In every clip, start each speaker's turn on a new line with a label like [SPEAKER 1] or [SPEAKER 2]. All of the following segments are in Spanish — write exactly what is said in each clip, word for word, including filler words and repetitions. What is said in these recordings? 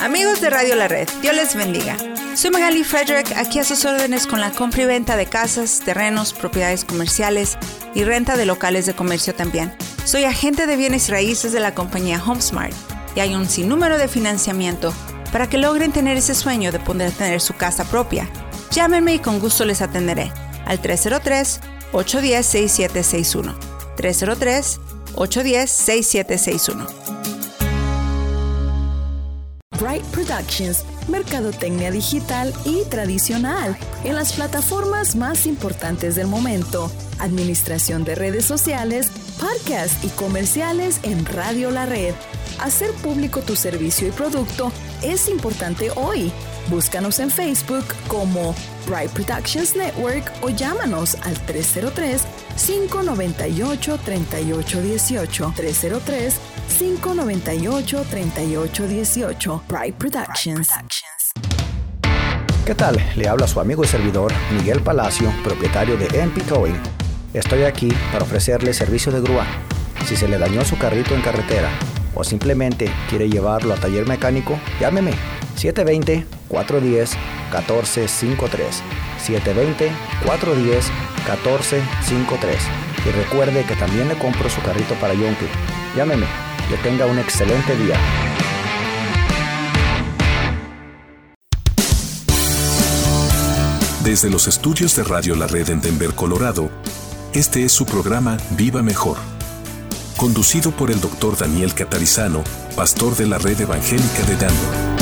[SPEAKER 1] Amigos de Radio La Red, Dios les bendiga. Soy Magali Frederick, aquí a sus órdenes con la compra y venta de casas, terrenos, propiedades comerciales y renta de locales de comercio también. Soy agente de bienes y raíces de la compañía HomeSmart y hay un sinnúmero de financiamiento para que logren tener ese sueño de poder tener su casa propia. Llámenme y con gusto les atenderé al tres cero tres, ocho uno cero, seis siete seis uno. tres cero tres, ocho uno cero, seis siete seis uno.
[SPEAKER 2] Bright Productions, mercadotecnia digital y tradicional en las plataformas más importantes del momento, administración de redes sociales, podcasts y comerciales en Radio La Red. Hacer público tu servicio y producto es importante hoy. Búscanos en Facebook como Bright Productions Network o llámanos al tres cero tres, cinco nueve ocho, tres ocho uno ocho. tres cero tres, cinco nueve ocho, tres ocho uno ocho. Bright Productions.
[SPEAKER 3] ¿Qué tal? Le habla su amigo y servidor Miguel Palacio, propietario de M P Towing. Estoy aquí para ofrecerle servicio de grúa. Si se le dañó su carrito en carretera o simplemente quiere llevarlo a taller mecánico, llámeme siete dos cero, cuatro uno cero, uno cuatro cinco tres. siete dos cero, cuatro uno cero, uno cuatro cinco tres. Y recuerde que también le compro su carrito para Yonke. Llámeme. Que tenga un excelente día.
[SPEAKER 4] Desde los estudios de Radio La Red en Denver, Colorado, este es su programa Viva Mejor, conducido por el doctor Daniel Catarizano, pastor de la Red Evangélica de Denver.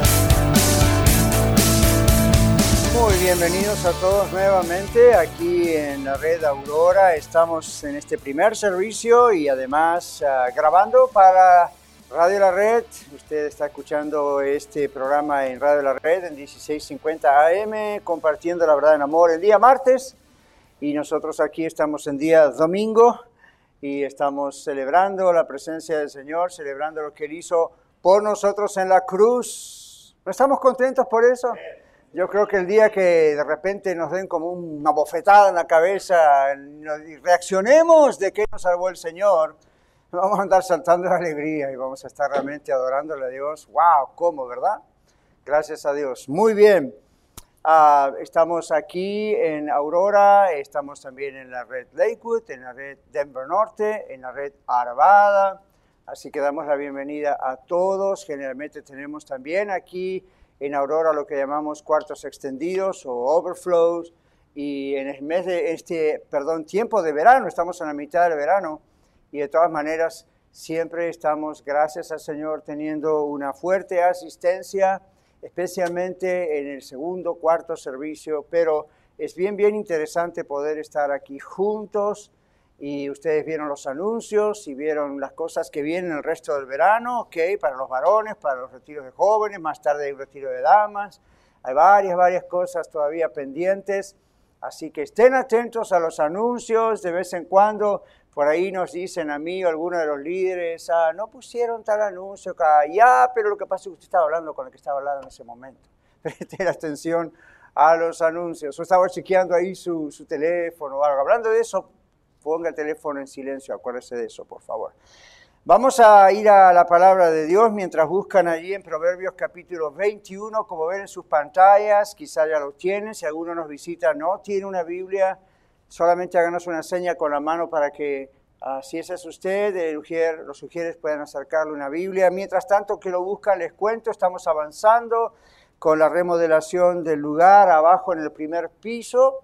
[SPEAKER 5] Muy bienvenidos a todos nuevamente aquí en la Red Aurora. Estamos en este primer servicio y además uh, grabando para Radio La Red. Usted está escuchando este programa en Radio La Red en dieciséis cincuenta A M, compartiendo la verdad en amor el día martes. Y nosotros aquí estamos en día domingo y estamos celebrando la presencia del Señor, celebrando lo que Él hizo por nosotros en la cruz. ¿No estamos contentos por eso? Yo creo que el día que de repente nos den como una bofetada en la cabeza y reaccionemos de que nos salvó el Señor, vamos a andar saltando de alegría y vamos a estar realmente adorándole a Dios. ¡Wow! ¿Cómo, verdad? Gracias a Dios. Muy bien. Uh, estamos aquí en Aurora, estamos también en la red Lakewood, en la red Denver Norte, en la red Arvada. Así que damos la bienvenida a todos. Generalmente tenemos también aquí en Aurora lo que llamamos cuartos extendidos o overflows, y en el mes de este, perdón, tiempo de verano, estamos en la mitad del verano, y de todas maneras siempre estamos, gracias al Señor, teniendo una fuerte asistencia, especialmente en el segundo, cuarto servicio, pero es bien, bien interesante poder estar aquí juntos. Y ustedes vieron los anuncios y vieron las cosas que vienen el resto del verano, ok, para los varones, para los retiros de jóvenes, más tarde hay un retiro de damas. Hay varias, varias cosas todavía pendientes, así que estén atentos a los anuncios. De vez en cuando por ahí nos dicen a mí o a alguno de los líderes, ah, no pusieron tal anuncio acá, ya, pero lo que pasa es que usted estaba hablando con el que estaba hablando en ese momento. Presten atención a los anuncios. O estaba chequeando ahí su, su teléfono o algo. Hablando de eso, ponga el teléfono en silencio, acuérdese de eso, por favor. Vamos a ir a la palabra de Dios mientras buscan allí en Proverbios capítulo veintiuno, como ven en sus pantallas, quizá ya lo tienen. Si alguno nos visita, no tiene una Biblia, solamente háganos una seña con la mano para que, uh, si ese es usted, el ujier, los ujieres puedan acercarle una Biblia. Mientras tanto que lo buscan, les cuento, estamos avanzando con la remodelación del lugar abajo en el primer piso.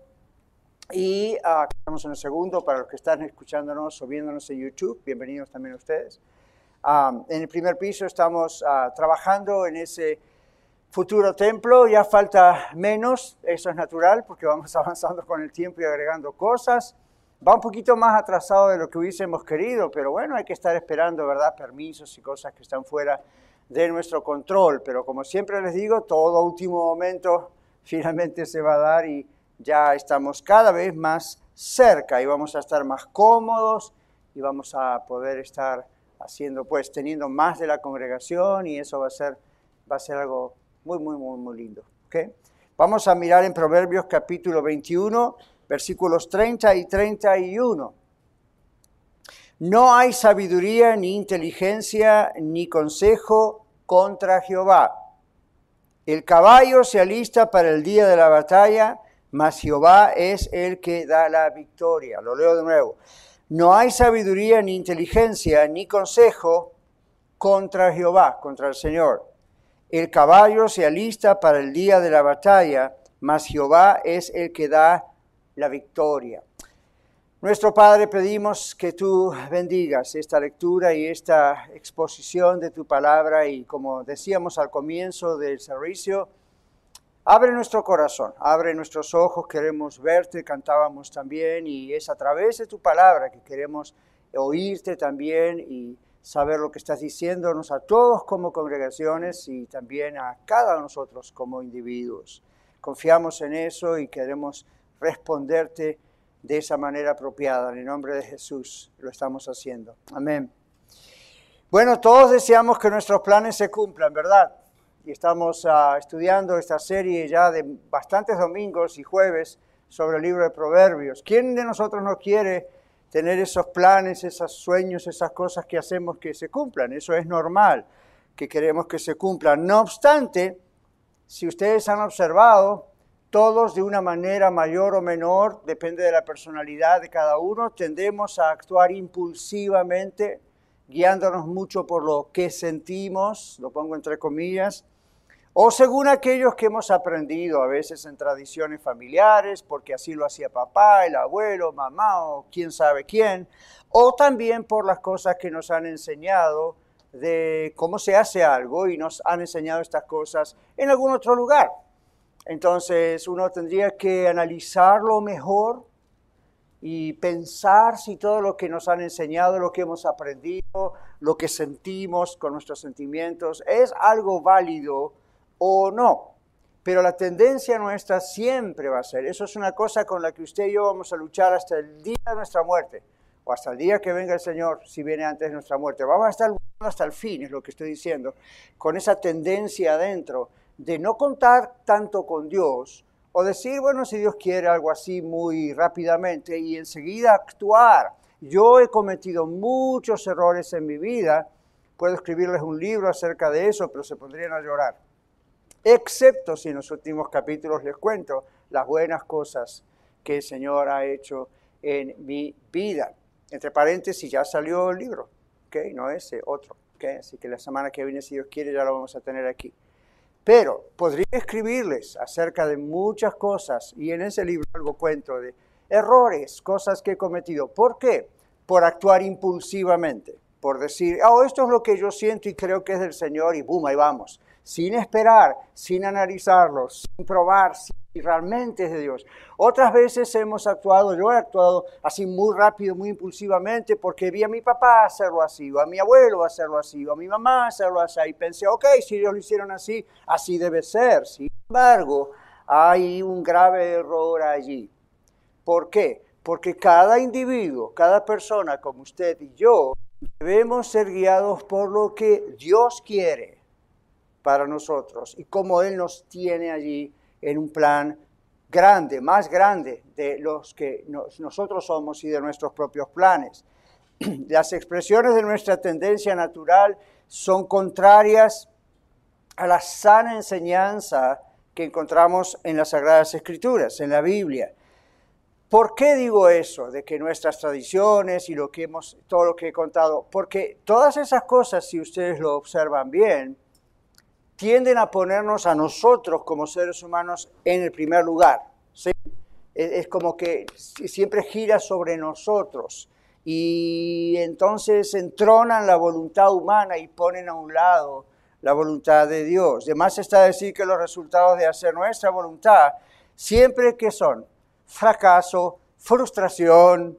[SPEAKER 5] Y uh, estamos en el segundo, para los que están escuchándonos o viéndonos en YouTube, bienvenidos también a ustedes. Um, en el primer piso estamos uh, trabajando en ese futuro templo, ya falta menos, eso es natural porque vamos avanzando con el tiempo y agregando cosas. Va un poquito más atrasado de lo que hubiésemos querido, pero bueno, hay que estar esperando, ¿verdad? Permisos y cosas que están fuera de nuestro control, pero como siempre les digo, todo último momento finalmente se va a dar y ya estamos cada vez más cerca y vamos a estar más cómodos y vamos a poder estar haciendo, pues, teniendo más de la congregación y eso va a ser, va a ser algo muy, muy, muy, muy lindo. ¿Okay? Vamos a mirar en Proverbios capítulo veintiuno, versículos treinta y treinta y uno. No hay sabiduría, ni inteligencia, ni consejo contra Jehová. El caballo se alista para el día de la batalla, mas Jehová es el que da la victoria. Lo leo de nuevo. No hay sabiduría, ni inteligencia, ni consejo contra Jehová, contra el Señor. El caballo se alista para el día de la batalla, mas Jehová es el que da la victoria. Nuestro Padre, pedimos que tú bendigas esta lectura y esta exposición de tu palabra y, como decíamos al comienzo del servicio, abre nuestro corazón, abre nuestros ojos, queremos verte, cantábamos también, y es a través de tu palabra que queremos oírte también y saber lo que estás diciéndonos a todos como congregaciones y también a cada uno de nosotros como individuos. Confiamos en eso y queremos responderte de esa manera apropiada. En el nombre de Jesús lo estamos haciendo. Amén. Bueno, todos deseamos que nuestros planes se cumplan, ¿verdad? Y estamos uh, estudiando esta serie ya de bastantes domingos y jueves sobre el libro de Proverbios. ¿Quién de nosotros no quiere tener esos planes, esos sueños, esas cosas que hacemos que se cumplan? Eso es normal, que queremos que se cumplan. No obstante, si ustedes han observado, todos de una manera mayor o menor, depende de la personalidad de cada uno, tendemos a actuar impulsivamente, guiándonos mucho por lo que sentimos, lo pongo entre comillas, o según aquellos que hemos aprendido, a veces en tradiciones familiares, porque así lo hacía papá, el abuelo, mamá o quién sabe quién, o también por las cosas que nos han enseñado de cómo se hace algo y nos han enseñado estas cosas en algún otro lugar. Entonces uno tendría que analizarlo mejor y pensar si todo lo que nos han enseñado, lo que hemos aprendido, lo que sentimos con nuestros sentimientos, es algo válido o no. Pero la tendencia nuestra siempre va a ser, eso es una cosa con la que usted y yo vamos a luchar hasta el día de nuestra muerte, o hasta el día que venga el Señor, si viene antes de nuestra muerte. Vamos a estar luchando hasta el fin, es lo que estoy diciendo, con esa tendencia adentro de no contar tanto con Dios, o decir, bueno, si Dios quiere algo así muy rápidamente, y enseguida actuar. Yo he cometido muchos errores en mi vida, puedo escribirles un libro acerca de eso, pero se pondrían a llorar. Excepto si en los últimos capítulos les cuento las buenas cosas que el Señor ha hecho en mi vida. Entre paréntesis, ya salió el libro, ¿okay? No ese, otro, ¿okay? Así que la semana que viene, si Dios quiere, ya lo vamos a tener aquí. Pero podría escribirles acerca de muchas cosas, y en ese libro algo cuento de errores, cosas que he cometido. ¿Por qué? Por actuar impulsivamente, por decir, oh, esto es lo que yo siento y creo que es del Señor, y boom, ahí vamos. Sin esperar, sin analizarlo, sin probar si realmente es de Dios. Otras veces hemos actuado, yo he actuado así muy rápido, muy impulsivamente, porque vi a mi papá hacerlo así, o a mi abuelo hacerlo así, o a mi mamá hacerlo así, y pensé, ok, si ellos lo hicieron así, así debe ser. Sin embargo, hay un grave error allí. ¿Por qué? Porque cada individuo, cada persona como usted y yo, debemos ser guiados por lo que Dios quiere para nosotros y como Él nos tiene allí en un plan grande, más grande de los que nos, nosotros somos y de nuestros propios planes. Las expresiones de nuestra tendencia natural son contrarias a la sana enseñanza que encontramos en las Sagradas Escrituras, en la Biblia. ¿Por qué digo eso? De que nuestras tradiciones y lo que hemos, todo lo que he contado, porque todas esas cosas, si ustedes lo observan bien, tienden a ponernos a nosotros como seres humanos en el primer lugar, ¿sí? Es como que siempre gira sobre nosotros y entonces entronan la voluntad humana y ponen a un lado la voluntad de Dios. Además está decir que los resultados de hacer nuestra voluntad siempre que son fracaso, frustración,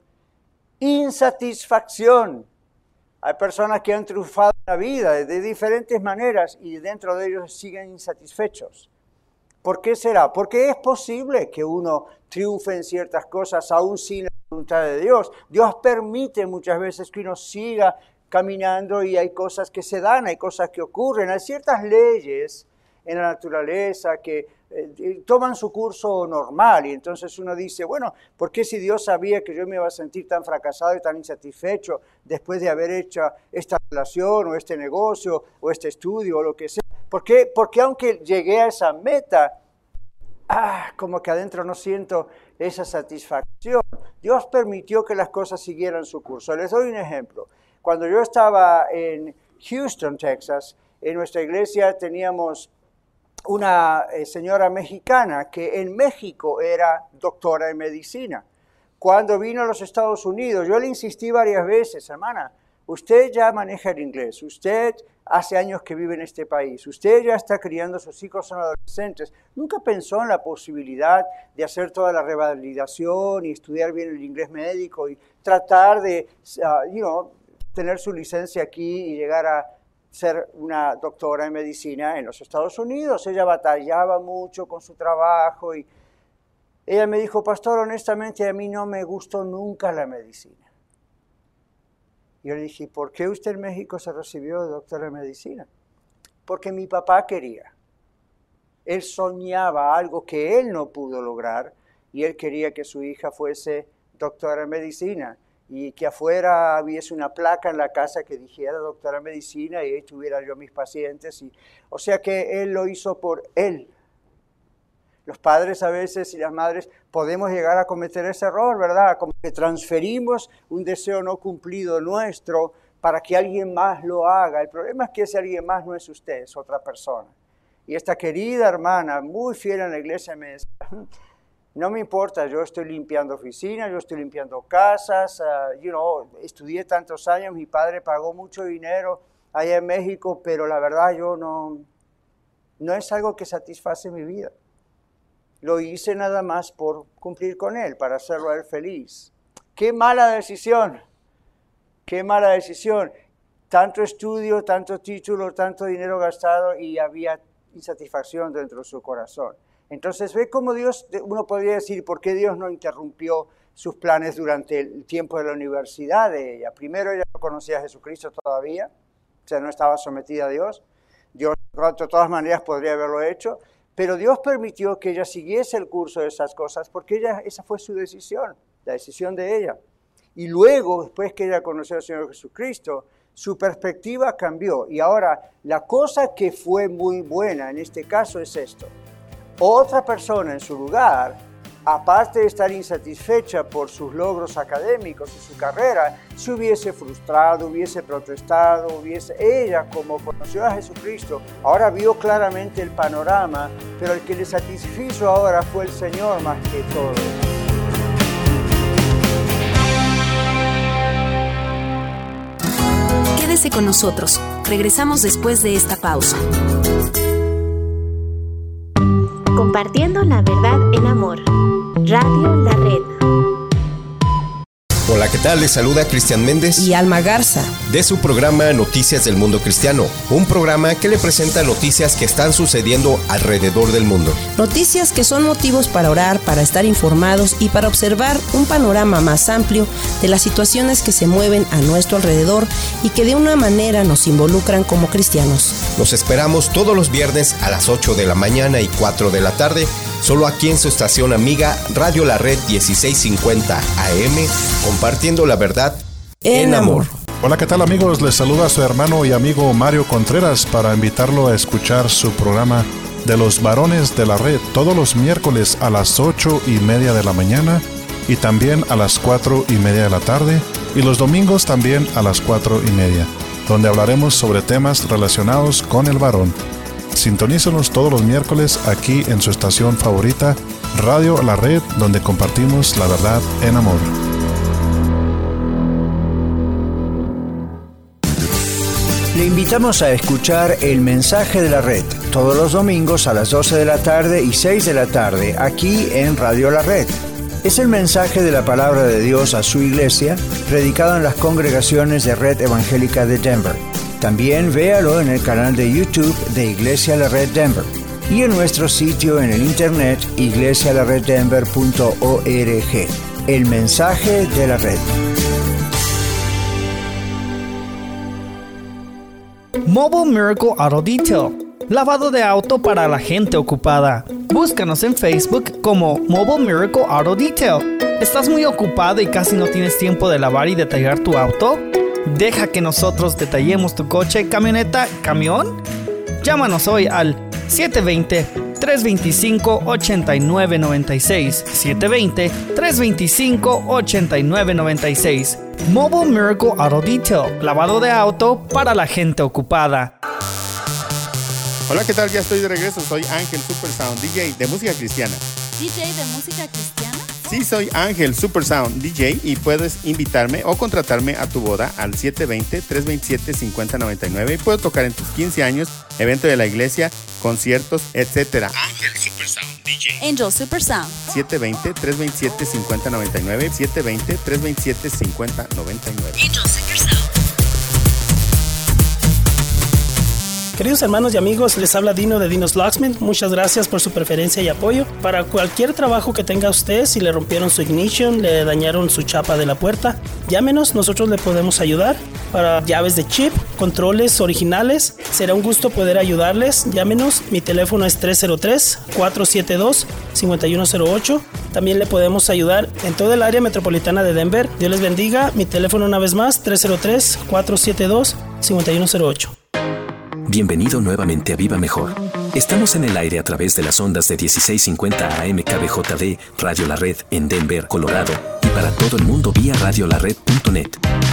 [SPEAKER 5] insatisfacción. Hay personas que han triunfado en la vida de diferentes maneras y dentro de ellos siguen insatisfechos. ¿Por qué será? Porque es posible que uno triunfe en ciertas cosas aún sin la voluntad de Dios. Dios permite muchas veces que uno siga caminando y hay cosas que se dan, hay cosas que ocurren. Hay ciertas leyes en la naturaleza que eh, toman su curso normal y entonces uno dice, bueno, ¿por qué si Dios sabía que yo me iba a sentir tan fracasado y tan insatisfecho después de haber hecho esta relación o este negocio o este estudio o lo que sea? ¿Por qué? Porque aunque llegué a esa meta, ah, como que adentro no siento esa satisfacción. Dios permitió que las cosas siguieran su curso. Les doy un ejemplo. Cuando yo estaba en Houston, Texas, en nuestra iglesia teníamos una eh, señora mexicana que en México era doctora en medicina. Cuando vino a los Estados Unidos, yo le insistí varias veces, hermana, usted ya maneja el inglés, usted hace años que vive en este país, usted ya está criando a sus hijos, son adolescentes. Nunca pensó en la posibilidad de hacer toda la revalidación y estudiar bien el inglés médico y tratar de, uh, you know, tener su licencia aquí y llegar a ser una doctora en medicina en los Estados Unidos. Ella batallaba mucho con su trabajo y ella me dijo, pastor, honestamente a mí no me gustó nunca la medicina. Yo le dije, ¿por qué usted en México se recibió de doctora en medicina? Porque mi papá quería. Él soñaba algo que él no pudo lograr y él quería que su hija fuese doctora en medicina. Y que afuera hubiese una placa en la casa que dijera doctora en medicina y ahí tuviera yo mis pacientes. Y, o sea que él lo hizo por él. Los padres a veces y las madres podemos llegar a cometer ese error, ¿verdad? Como que transferimos un deseo no cumplido nuestro para que alguien más lo haga. El problema es que ese alguien más no es usted, es otra persona. Y esta querida hermana, muy fiel en la iglesia, me decía, no me importa, yo estoy limpiando oficinas, yo estoy limpiando casas, uh, you know, estudié tantos años, mi padre pagó mucho dinero allá en México, pero la verdad yo no, no es algo que satisface mi vida. Lo hice nada más por cumplir con él, para hacerlo a él feliz. ¡Qué mala decisión! ¡Qué mala decisión! Tanto estudio, tanto título, tanto dinero gastado y había insatisfacción dentro de su corazón. Entonces, ve cómo Dios, uno podría decir, ¿por qué Dios no interrumpió sus planes durante el tiempo de la universidad de ella? Primero, ella no conocía a Jesucristo todavía, o sea, no estaba sometida a Dios. Dios, de todas maneras, podría haberlo hecho, pero Dios permitió que ella siguiese el curso de esas cosas, porque ella, esa fue su decisión, la decisión de ella. Y luego, después que ella conoció al Señor Jesucristo, su perspectiva cambió. Y ahora, la cosa que fue muy buena en este caso es esto. Otra persona en su lugar, aparte de estar insatisfecha por sus logros académicos y su carrera, se hubiese frustrado, hubiese protestado, hubiese... Ella, como conoció a Jesucristo, ahora vio claramente el panorama, pero el que le satisfizo ahora fue el Señor más que todo.
[SPEAKER 6] Quédese con nosotros. Regresamos después de esta pausa.
[SPEAKER 7] Compartiendo la verdad en amor. Radio La Red.
[SPEAKER 8] Hola, ¿qué tal? Les saluda Cristian Méndez
[SPEAKER 9] y Alma Garza
[SPEAKER 8] de su programa Noticias del Mundo Cristiano, un programa que le presenta noticias que están sucediendo alrededor del mundo.
[SPEAKER 9] Noticias que son motivos para orar, para estar informados y para observar un panorama más amplio de las situaciones que se mueven a nuestro alrededor y que de una manera nos involucran como cristianos.
[SPEAKER 8] Los esperamos todos los viernes a las ocho de la mañana y cuatro de la tarde, solo aquí en su estación amiga Radio La Red dieciséis cincuenta A M, compartiendo la verdad en amor.
[SPEAKER 10] Hola, ¿qué tal amigos? Les saluda su hermano y amigo Mario Contreras para invitarlo a escuchar su programa de los varones de la red todos los miércoles a las ocho y media de la mañana y también a las cuatro y media de la tarde y los domingos también a las cuatro y media, donde hablaremos sobre temas relacionados con el varón. Sintonícenos todos los miércoles aquí en su estación favorita, Radio La Red, donde compartimos la verdad en amor.
[SPEAKER 5] Le invitamos a escuchar El Mensaje de la Red todos los domingos a las doce de la tarde y seis de la tarde aquí en Radio La Red. Es el mensaje de la palabra de Dios a su iglesia, predicado en las congregaciones de Red Evangélica de Denver. También véalo en el canal de YouTube de Iglesia La Red Denver y en nuestro sitio en el internet iglesia la red denver punto org. El Mensaje de la Red.
[SPEAKER 11] Mobile Miracle Auto Detail. Lavado de auto para la gente ocupada. Búscanos en Facebook como Mobile Miracle Auto Detail. ¿Estás muy ocupado y casi no tienes tiempo de lavar y detallar tu auto? Deja que nosotros detallemos tu coche, camioneta, camión. Llámanos hoy al siete dos cero, tres dos cinco, ocho nueve nueve seis, siete dos cero, tres dos cinco, ocho nueve nueve seis. Mobile Miracle Auto Detail, lavado de auto para la gente ocupada.
[SPEAKER 12] Hola, ¿qué tal? Ya estoy de regreso. Soy Ángel Supersound, D J de música cristiana.
[SPEAKER 13] ¿D J de música cristiana?
[SPEAKER 12] Sí, soy Ángel Supersound, D J, y puedes invitarme o contratarme a tu boda al siete dos cero, tres dos siete, cinco cero nueve nueve y puedo tocar en tus quince años, evento de la iglesia, conciertos, etcétera.
[SPEAKER 13] Ángel Supersound, D J. Angel Supersound.
[SPEAKER 12] siete dos cero, tres dos siete, cinco cero nueve nueve, siete dos cero, tres dos siete, cinco cero nueve nueve.
[SPEAKER 13] Angel Supersound.
[SPEAKER 14] Queridos hermanos y amigos, les habla Dino de Dino's Locksmith. Muchas gracias por su preferencia y apoyo. Para cualquier trabajo que tenga usted, si le rompieron su ignition, le dañaron su chapa de la puerta, llámenos, nosotros le podemos ayudar. Para llaves de chip, controles originales, será un gusto poder ayudarles. Llámenos, mi teléfono es tres cero tres, cuatro siete dos, cinco uno cero ocho. También le podemos ayudar en toda el área metropolitana de Denver. Dios les bendiga. Mi teléfono una vez más, tres cero tres, cuatro siete dos, cinco uno cero ocho.
[SPEAKER 4] Bienvenido nuevamente a Viva Mejor. Estamos en el aire a través de las ondas de dieciséis cincuenta A M K B J D, Radio La Red en Denver, Colorado, y para todo el mundo vía radio la red punto net.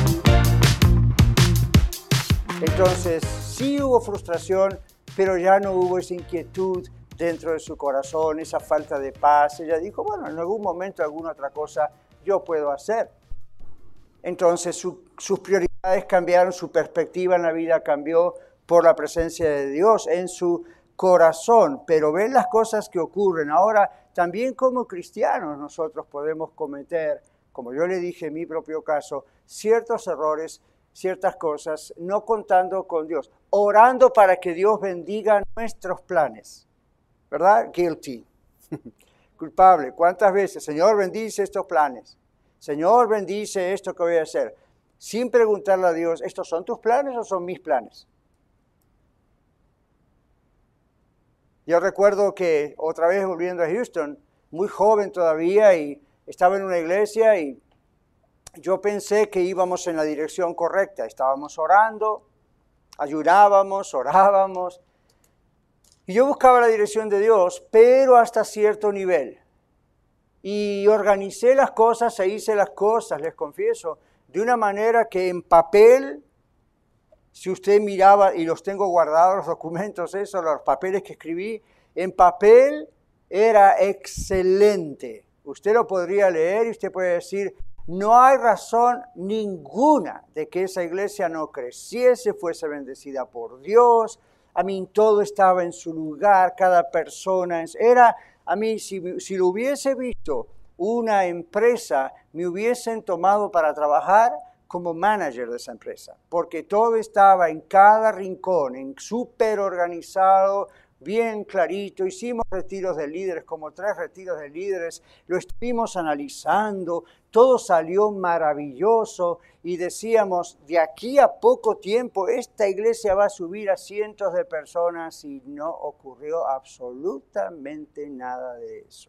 [SPEAKER 5] Entonces, sí hubo frustración, pero ya no hubo esa inquietud dentro de su corazón, esa falta de paz. Ella dijo, bueno, en algún momento alguna otra cosa yo puedo hacer. Entonces, su, sus prioridades cambiaron, su perspectiva en la vida cambió, por la presencia de Dios en su corazón, pero ven las cosas que ocurren. Ahora, también como cristianos nosotros podemos cometer, como yo le dije en mi propio caso, ciertos errores, ciertas cosas, no contando con Dios, orando para que Dios bendiga nuestros planes, ¿verdad? Guilty, culpable. ¿Cuántas veces? Señor, bendice estos planes. Señor, bendice esto que voy a hacer. Sin preguntarle a Dios, ¿estos son tus planes o son mis planes? Yo recuerdo que otra vez volviendo a Houston, muy joven todavía, y estaba en una iglesia y yo pensé que íbamos en la dirección correcta. Estábamos orando, ayunábamos, orábamos, y yo buscaba la dirección de Dios, pero hasta cierto nivel. Y organicé las cosas e hice las cosas, les confieso, de una manera que en papel, si usted miraba, y los tengo guardados los documentos, esos, los papeles que escribí, en papel era excelente. Usted lo podría leer y usted puede decir, no hay razón ninguna de que esa iglesia no creciese, fuese bendecida por Dios. A mí todo estaba en su lugar, cada persona. Era, a mí, si, si lo hubiese visto una empresa, me hubiesen tomado para trabajar como manager de esa empresa, porque todo estaba en cada rincón, en súper organizado, bien clarito. Hicimos retiros de líderes, como tres retiros de líderes, lo estuvimos analizando, todo salió maravilloso y decíamos, de aquí a poco tiempo esta iglesia va a subir a cientos de personas y no ocurrió absolutamente nada de eso.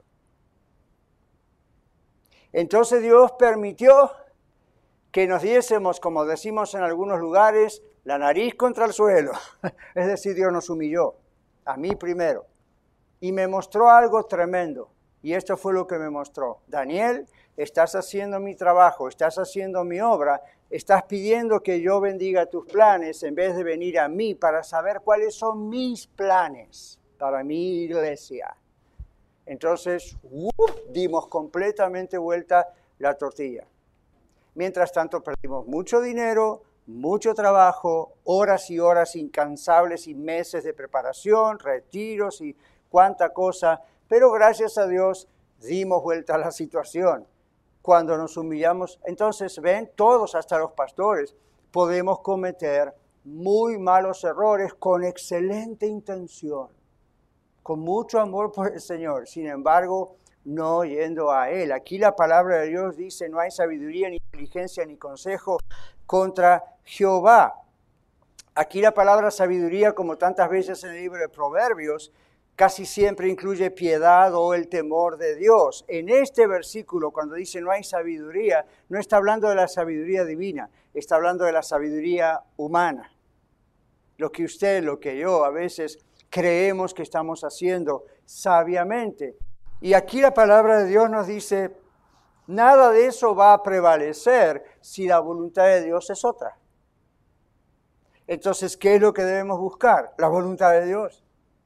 [SPEAKER 5] Entonces Dios permitió que nos diésemos, como decimos en algunos lugares, la nariz contra el suelo. Es decir, Dios nos humilló, a mí primero. Y me mostró algo tremendo. Y esto fue lo que me mostró. Daniel, estás haciendo mi trabajo, estás haciendo mi obra, estás pidiendo que yo bendiga tus planes en vez de venir a mí para saber cuáles son mis planes para mi iglesia. Entonces, ¡uf!, dimos completamente vuelta la tortilla. Mientras tanto, perdimos mucho dinero, mucho trabajo, horas y horas incansables y meses de preparación, retiros y cuánta cosa. Pero gracias a Dios dimos vuelta a la situación. Cuando nos humillamos, entonces ven, todos, hasta los pastores, podemos cometer muy malos errores con excelente intención, con mucho amor por el Señor. Sin embargo, no yendo a Él. Aquí la palabra de Dios dice, no hay sabiduría, ni inteligencia, ni consejo contra Jehová. Aquí la palabra sabiduría, como tantas veces en el libro de Proverbios, casi siempre incluye piedad o el temor de Dios. En este versículo, cuando dice no hay sabiduría, no está hablando de la sabiduría divina, está hablando de la sabiduría humana. lo que usted, lo que yo a veces creemos que estamos haciendo sabiamente. Y aquí la palabra de Dios nos dice, nada de eso va a prevalecer si la voluntad de Dios es otra. Entonces, ¿qué es lo que debemos buscar? La voluntad de Dios.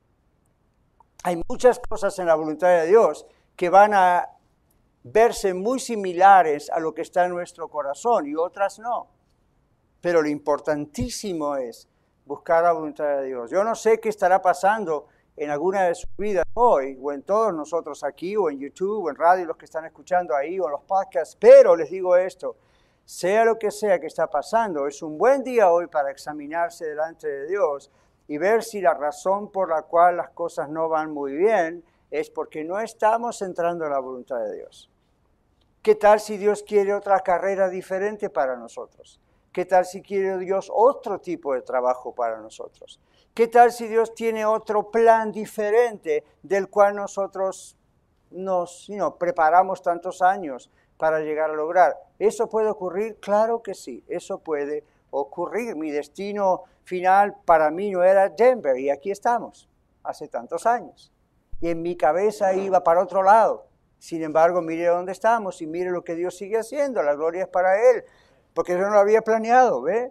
[SPEAKER 5] Hay muchas cosas en la voluntad de Dios que van a verse muy similares a lo que está en nuestro corazón y otras no. Pero lo importantísimo es buscar la voluntad de Dios. Yo no sé qué estará pasando en alguna de sus vidas hoy, o en todos nosotros aquí, o en YouTube, o en radio, los que están escuchando ahí, o en los podcasts, pero les digo esto, sea lo que sea que está pasando, es un buen día hoy para examinarse delante de Dios y ver si la razón por la cual las cosas no van muy bien es porque no estamos entrando en la voluntad de Dios. ¿Qué tal si Dios quiere otra carrera diferente para nosotros? ¿Qué tal si quiere Dios otro tipo de trabajo para nosotros? ¿Qué tal si Dios tiene otro plan diferente del cual nosotros nos you know, preparamos tantos años para llegar a lograr? ¿Eso puede ocurrir? Claro que sí, eso puede ocurrir. Mi destino final para mí no era Denver y aquí estamos, hace tantos años. Y en mi cabeza iba para otro lado. Sin embargo, mire dónde estamos y mire lo que Dios sigue haciendo. La gloria es para Él, porque yo no lo había planeado, ¿ve?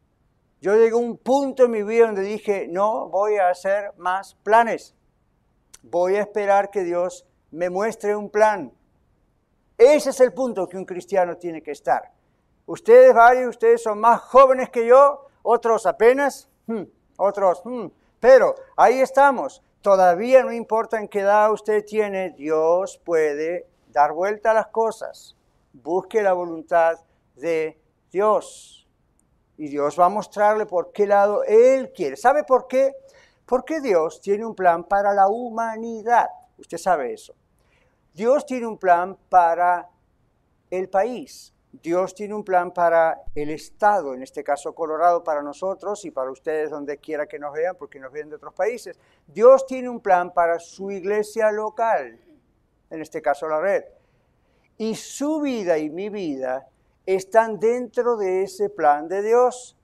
[SPEAKER 5] Yo llegué a un punto en mi vida donde dije, no voy a hacer más planes. Voy a esperar que Dios me muestre un plan. Ese es el punto que un cristiano tiene que estar. Ustedes, varios, ustedes son más jóvenes que yo, otros apenas, hmm, otros, hmm, pero ahí estamos. Todavía no importa en qué edad usted tiene, Dios puede dar vuelta a las cosas. Busque la voluntad de Dios. Y Dios va a mostrarle por qué lado Él quiere. ¿Sabe por qué? Porque Dios tiene un plan para la humanidad. Usted sabe eso. Dios tiene un plan para el país. Dios tiene un plan para el estado, en este caso Colorado para nosotros y para ustedes donde quiera que nos vean, porque nos ven de otros países. Dios tiene un plan para su iglesia local, en este caso la red. Y su vida y mi vida están dentro de ese plan de Dios.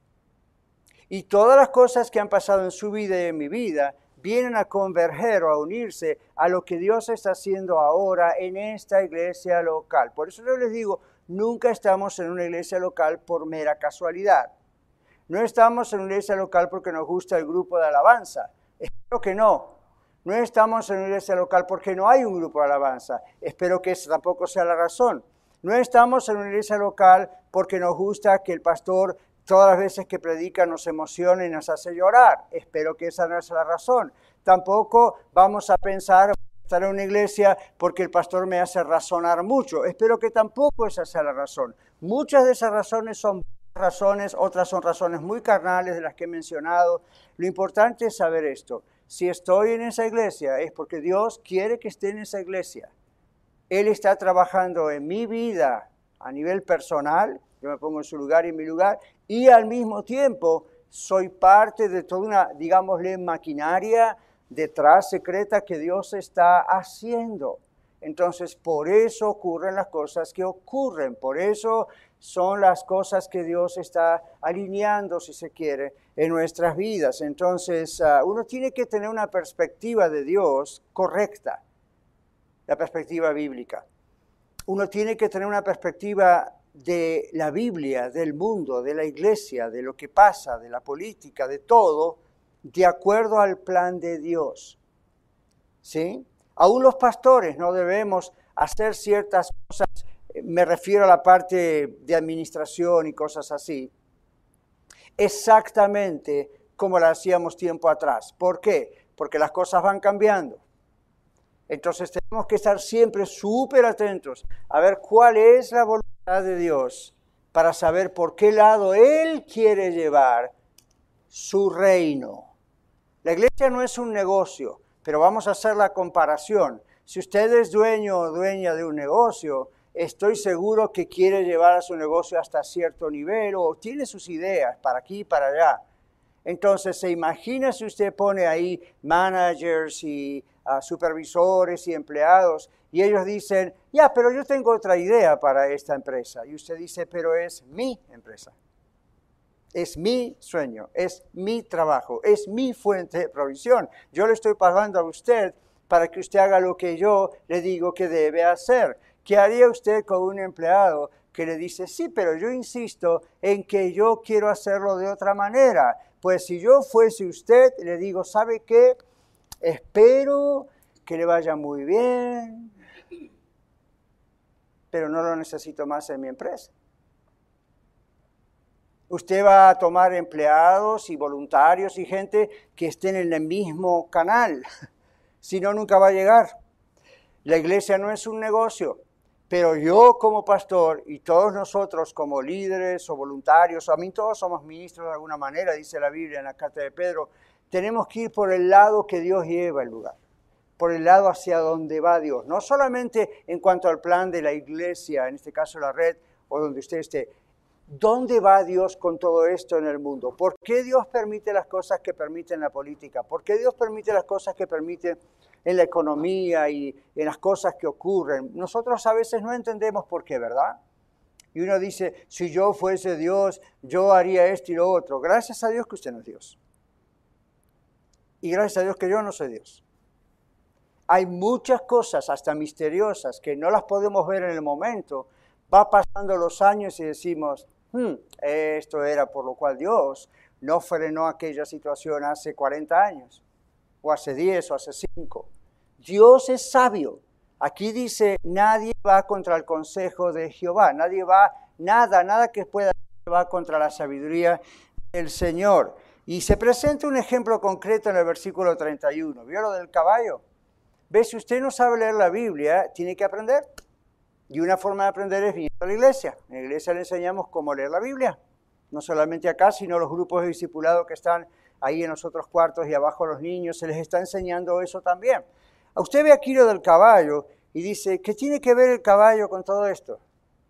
[SPEAKER 5] Y todas las cosas que han pasado en su vida y en mi vida vienen a converger o a unirse a lo que Dios está haciendo ahora en esta iglesia local. Por eso yo les digo, nunca estamos en una iglesia local por mera casualidad. No estamos en una iglesia local porque nos gusta el grupo de alabanza. Espero que no. No estamos en una iglesia local porque no hay un grupo de alabanza. Espero que esa tampoco sea la razón. No estamos en una iglesia local porque nos gusta que el pastor todas las veces que predica nos emociona y nos hace llorar. Espero que esa no es la razón. Tampoco vamos a pensar estar en una iglesia porque el pastor me hace razonar mucho. Espero que tampoco esa sea la razón. Muchas de esas razones son razones, otras son razones muy carnales de las que he mencionado. Lo importante es saber esto. Si estoy en esa iglesia es porque Dios quiere que esté en esa iglesia. Él está trabajando en mi vida a nivel personal, yo me pongo en su lugar y en mi lugar, y al mismo tiempo soy parte de toda una, digámosle, maquinaria detrás secreta que Dios está haciendo. Entonces, por eso ocurren las cosas que ocurren, por eso son las cosas que Dios está alineando, si se quiere, en nuestras vidas. Entonces, uh, uno tiene que tener una perspectiva de Dios correcta, la perspectiva bíblica. Uno tiene que tener una perspectiva de la Biblia, del mundo, de la iglesia, de lo que pasa, de la política, de todo, de acuerdo al plan de Dios. ¿Sí? Aún los pastores no debemos hacer ciertas cosas, me refiero a la parte de administración y cosas así, exactamente como la hacíamos tiempo atrás. ¿Por qué? Porque las cosas van cambiando. Entonces tenemos que estar siempre súper atentos a ver cuál es la voluntad de Dios para saber por qué lado Él quiere llevar su reino. La iglesia no es un negocio, pero vamos a hacer la comparación. Si usted es dueño o dueña de un negocio, estoy seguro que quiere llevar a su negocio hasta cierto nivel o tiene sus ideas para aquí y para allá. Entonces, se imagina si usted pone ahí managers y uh, supervisores y empleados y ellos dicen, ya, pero yo tengo otra idea para esta empresa. Y usted dice, pero es mi empresa. Es mi sueño, es mi trabajo, es mi fuente de provisión. Yo le estoy pagando a usted para que usted haga lo que yo le digo que debe hacer. ¿Qué haría usted con un empleado que le dice, sí, pero yo insisto en que yo quiero hacerlo de otra manera? Pues si yo fuese usted, le digo, ¿sabe qué? Espero que le vaya muy bien, pero no lo necesito más en mi empresa. Usted va a tomar empleados y voluntarios y gente que estén en el mismo canal. Si no, nunca va a llegar. La iglesia no es un negocio, pero yo como pastor y todos nosotros como líderes o voluntarios, a mí todos somos ministros de alguna manera, dice la Biblia en la carta de Pedro, tenemos que ir por el lado que Dios lleva el lugar, por el lado hacia donde va Dios. No solamente en cuanto al plan de la iglesia, en este caso la red, o donde usted esté. ¿Dónde va Dios con todo esto en el mundo? ¿Por qué Dios permite las cosas que permite en la política? ¿Por qué Dios permite las cosas que permite en la economía y en las cosas que ocurren? Nosotros a veces no entendemos por qué, ¿verdad? Y uno dice, si yo fuese Dios, yo haría esto y lo otro. Gracias a Dios que usted no es Dios. Y gracias a Dios que yo no soy Dios. Hay muchas cosas, hasta misteriosas, que no las podemos ver en el momento. Va pasando los años y decimos, Hmm, esto era por lo cual Dios no frenó aquella situación hace cuarenta años, o hace diez, o hace cinco. Dios es sabio. Aquí dice, nadie va contra el consejo de Jehová, nadie va, nada, nada que pueda va contra la sabiduría del Señor. Y se presenta un ejemplo concreto en el versículo treinta y uno. ¿Vio lo del caballo? ¿Ve? Si usted no sabe leer la Biblia, tiene que aprender. Y una forma de aprender es viniendo a la iglesia. En la iglesia le enseñamos cómo leer la Biblia. No solamente acá, sino los grupos de discipulado que están ahí en los otros cuartos y abajo los niños, se les está enseñando eso también. A usted ve aquí lo del caballo y dice, ¿qué tiene que ver el caballo con todo esto?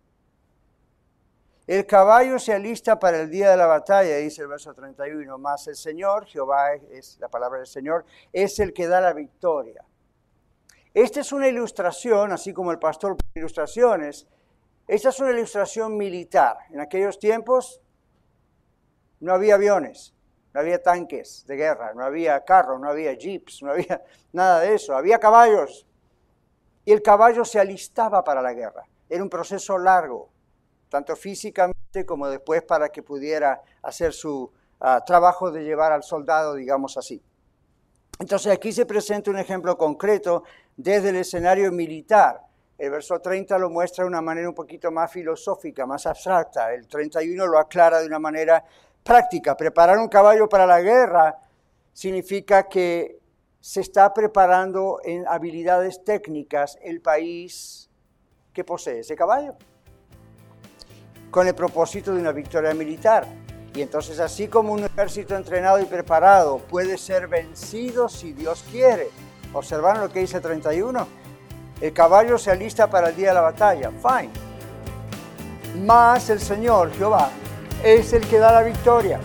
[SPEAKER 5] El caballo se alista para el día de la batalla, dice el verso treinta y uno, más el Señor, Jehová es la palabra del Señor, es el que da la victoria. Esta es una ilustración, así como el pastor pone ilustraciones, esta es una ilustración militar. En aquellos tiempos no había aviones, no había tanques de guerra, no había carros, no había jeeps, no había nada de eso, había caballos. Y el caballo se alistaba para la guerra. Era un proceso largo, tanto físicamente como después para que pudiera hacer su uh, trabajo de llevar al soldado, digamos así. Entonces aquí se presenta un ejemplo concreto desde el escenario militar. El verso treinta lo muestra de una manera un poquito más filosófica, más abstracta. El treinta y uno lo aclara de una manera práctica. Preparar un caballo para la guerra significa que se está preparando en habilidades técnicas el país que posee ese caballo, con el propósito de una victoria militar. Y entonces, así como un ejército entrenado y preparado puede ser vencido si Dios quiere. ¿Observaron lo que dice treinta y uno? El caballo se alista para el día de la batalla. Fine. Mas el Señor, Jehová, es el que da la victoria.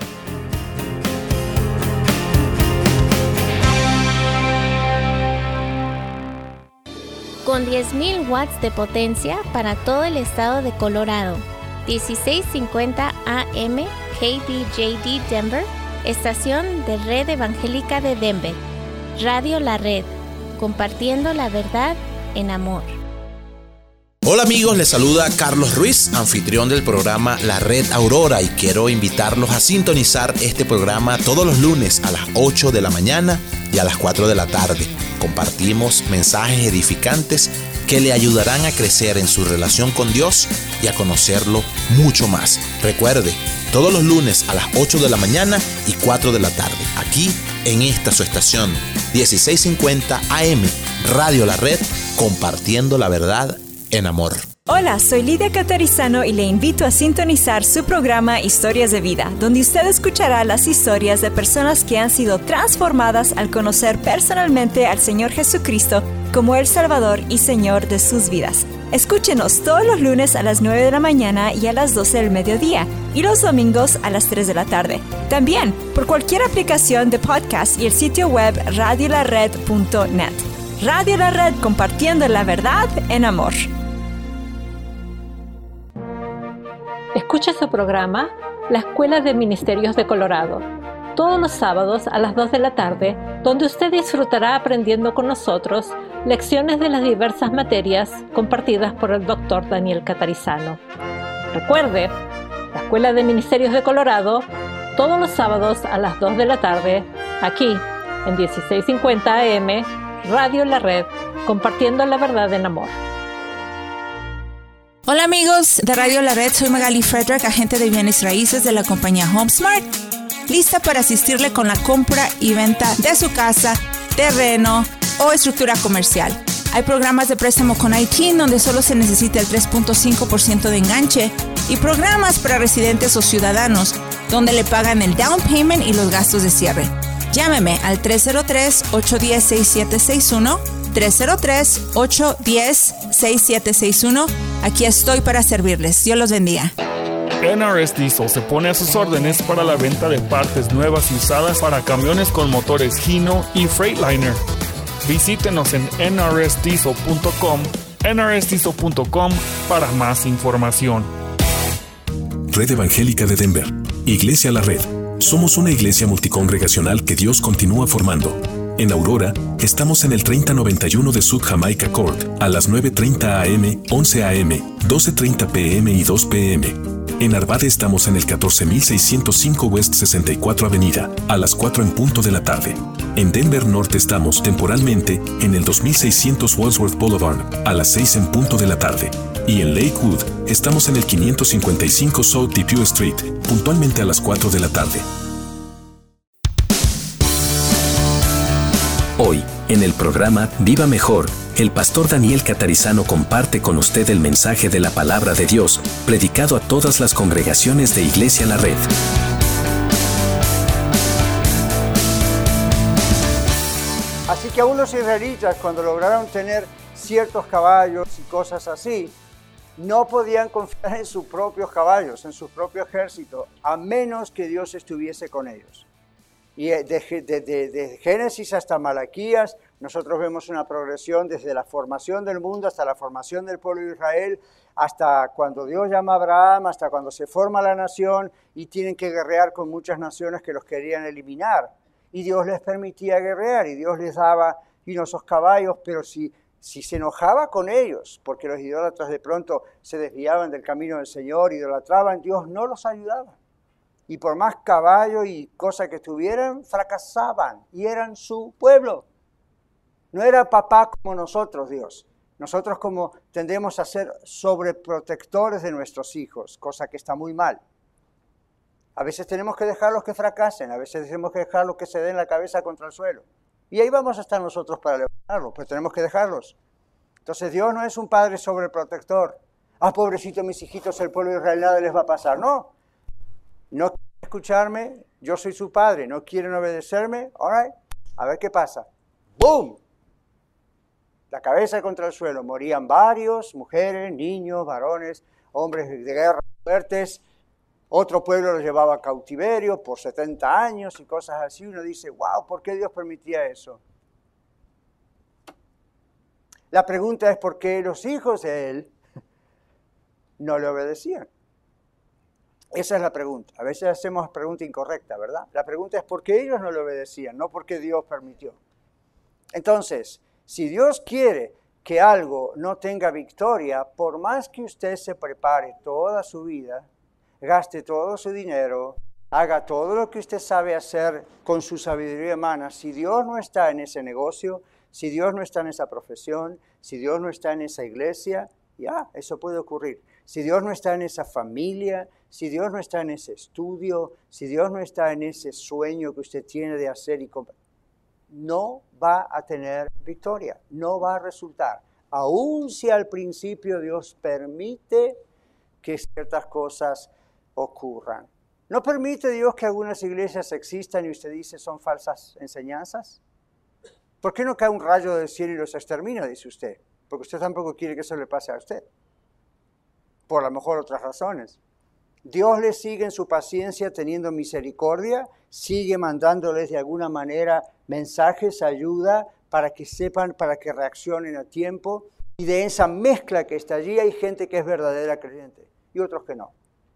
[SPEAKER 7] Con diez mil watts de potencia para todo el estado de Colorado. dieciséis cincuenta A M K D J D Denver, estación de Red Evangélica de Denver. Radio La Red, compartiendo la verdad en amor.
[SPEAKER 15] Hola amigos, les saluda Carlos Ruiz, anfitrión del programa La Red Aurora, y quiero invitarlos a sintonizar este programa todos los lunes a las ocho de la mañana y a las cuatro de la tarde. Compartimos mensajes edificantes que le ayudarán a crecer en su relación con Dios y a conocerlo mucho más. Recuerde, todos los lunes a las ocho de la mañana y cuatro de la tarde, aquí en esta su estación, dieciséis cincuenta A M, Radio La Red, compartiendo la verdad en amor.
[SPEAKER 16] Hola, soy Lidia Catarizano y le invito a sintonizar su programa Historias de Vida, donde usted escuchará las historias de personas que han sido transformadas al conocer personalmente al Señor Jesucristo como el Salvador y Señor de sus vidas. Escúchenos todos los lunes a las nueve de la mañana y a las doce del mediodía, y los domingos a las tres de la tarde. También por cualquier aplicación de podcast y el sitio web radio la red punto net. Radio La Red, compartiendo la verdad en amor.
[SPEAKER 17] Escucha su programa la Escuela de Ministerios de Colorado, todos los sábados a las dos de la tarde, donde usted disfrutará aprendiendo con nosotros lecciones de las diversas materias compartidas por el doctor Daniel Catarizano. Recuerde, la Escuela de Ministerios de Colorado, todos los sábados a las dos de la tarde, aquí en dieciséis cincuenta A M, Radio La Red, compartiendo la verdad en amor.
[SPEAKER 1] Hola amigos de Radio La Red, soy Magali Frederick, agente de bienes raíces de la compañía HomeSmart, lista para asistirle con la compra y venta de su casa, terreno o estructura comercial. Hay programas de préstamo con I T donde solo se necesita el tres punto cinco por ciento de enganche y programas para residentes o ciudadanos donde le pagan el down payment y los gastos de cierre. Llámeme al tres cero tres, ocho uno cero, seis siete seis uno, tres cero tres, ocho uno cero, seis siete seis uno. Aquí estoy para servirles. Dios los bendiga.
[SPEAKER 18] N R S Diesel se pone a sus órdenes para la venta de partes nuevas y usadas para camiones con motores Hino y Freightliner. Visítenos en N R S diesel punto com, N R S diesel punto com para más información.
[SPEAKER 4] Red Evangélica de Denver. Iglesia La Red. Somos una iglesia multicongregacional que Dios continúa formando. En Aurora, estamos en el treinta noventa y uno de South Jamaica Court, a las nueve treinta A M, once A M, doce treinta P M y dos P M. En Arvada estamos en el catorce mil seiscientos cinco West sesenta y cuatro Avenida, a las cuatro en punto de la tarde. En Denver Norte estamos temporalmente en el dos mil seiscientos Wadsworth Boulevard, a las seis en punto de la tarde. Y en Lakewood, estamos en el quinientos cincuenta y cinco South Depew Street, puntualmente a las cuatro de la tarde.
[SPEAKER 19] Hoy, en el programa Viva Mejor, el pastor Daniel Catarizano comparte con usted el mensaje de la palabra de Dios, predicado a todas las congregaciones de Iglesia La Red.
[SPEAKER 5] Así que aún los israelitas, cuando lograron tener ciertos caballos y cosas así, no podían confiar en sus propios caballos, en su propio ejército, a menos que Dios estuviese con ellos. Y de, de, de, de Génesis hasta Malaquías, nosotros vemos una progresión desde la formación del mundo hasta la formación del pueblo de Israel, hasta cuando Dios llama a Abraham, hasta cuando se forma la nación y tienen que guerrear con muchas naciones que los querían eliminar. Y Dios les permitía guerrear y Dios les daba y esos caballos, pero si, si se enojaba con ellos, porque los idólatras de pronto se desviaban del camino del Señor, idolatraban, Dios no los ayudaba. Y por más caballo y cosas que tuvieran, fracasaban y eran su pueblo. No era papá como nosotros, Dios. Nosotros como tendemos a ser sobreprotectores de nuestros hijos, cosa que está muy mal. A veces tenemos que dejarlos que fracasen, a veces tenemos que dejarlos que se den la cabeza contra el suelo. Y ahí vamos a estar nosotros para levantarlos, pues tenemos que dejarlos. Entonces Dios no es un padre sobreprotector. Ah, pobrecito mis hijitos, el pueblo de Israel nada les va a pasar. No. No quieren escucharme, yo soy su padre, no quieren obedecerme, all right, a ver qué pasa. ¡Boom! La cabeza contra el suelo, morían varios, mujeres, niños, varones, hombres de guerra fuertes. Otro pueblo los llevaba a cautiverio por setenta años y cosas así. Uno dice, wow, ¿por qué Dios permitía eso? La pregunta es por qué los hijos de él no le obedecían. Esa es la pregunta. A veces hacemos pregunta incorrecta, ¿verdad? La pregunta es por qué ellos no le obedecían, no porque Dios permitió. Entonces, si Dios quiere que algo no tenga victoria, por más que usted se prepare toda su vida, gaste todo su dinero, haga todo lo que usted sabe hacer con su sabiduría humana, si Dios no está en ese negocio, si Dios no está en esa profesión, si Dios no está en esa iglesia, ya, eso puede ocurrir. Si Dios no está en esa familia, si Dios no está en ese estudio, si Dios no está en ese sueño que usted tiene de hacer y comp- no va a tener victoria, no va a resultar. Aun si al principio Dios permite que ciertas cosas ocurran. ¿No permite Dios que algunas iglesias existan y usted dice son falsas enseñanzas? ¿Por qué no cae un rayo del cielo y los extermina, dice usted? Porque usted tampoco quiere que eso le pase a usted. Por a lo mejor otras razones. Dios les sigue en su paciencia teniendo misericordia, sigue mandándoles de alguna manera mensajes, ayuda, para que sepan, para que reaccionen a tiempo. Y de esa mezcla que está allí hay gente que es verdadera creyente y otros que no.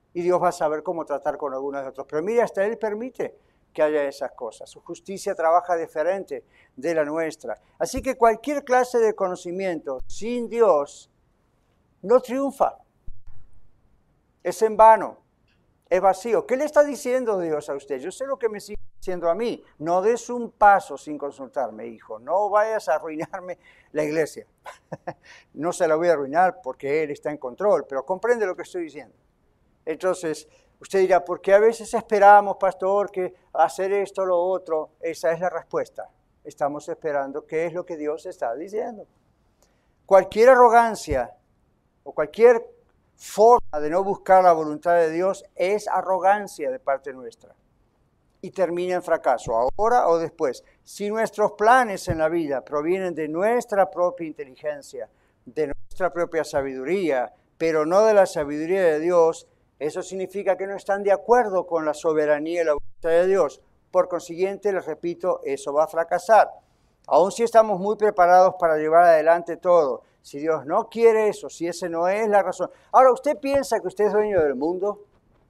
[SPEAKER 5] Y Dios va a saber cómo tratar con algunos de otros. Pero mire, hasta Él permite que haya esas cosas. Su justicia trabaja diferente de la nuestra. Así que cualquier clase de conocimiento sin Dios no triunfa. Es en vano, es vacío. ¿Qué le está diciendo Dios a usted? Yo sé lo que me sigue diciendo a mí. No des un paso sin consultarme, hijo. No vayas a arruinarme la iglesia. No se la voy a arruinar porque Él está en control, pero comprende lo que estoy diciendo. Entonces, usted dirá, ¿por qué a veces esperamos, pastor, que hacer esto o lo otro? Esa es la respuesta. Estamos esperando qué es lo que Dios está diciendo. Cualquier arrogancia o cualquier forma de no buscar la voluntad de Dios es arrogancia de parte nuestra y termina en fracaso, ahora o después. Si nuestros planes en la vida provienen de nuestra propia inteligencia, de nuestra propia sabiduría, pero no de la sabiduría de Dios, eso significa que no están de acuerdo con la soberanía y la voluntad de Dios. Por consiguiente, les repito, eso va a fracasar. Aun si estamos muy preparados para llevar adelante todo, si Dios no quiere eso, si esa no es la razón. Ahora, ¿usted piensa que usted es dueño del mundo?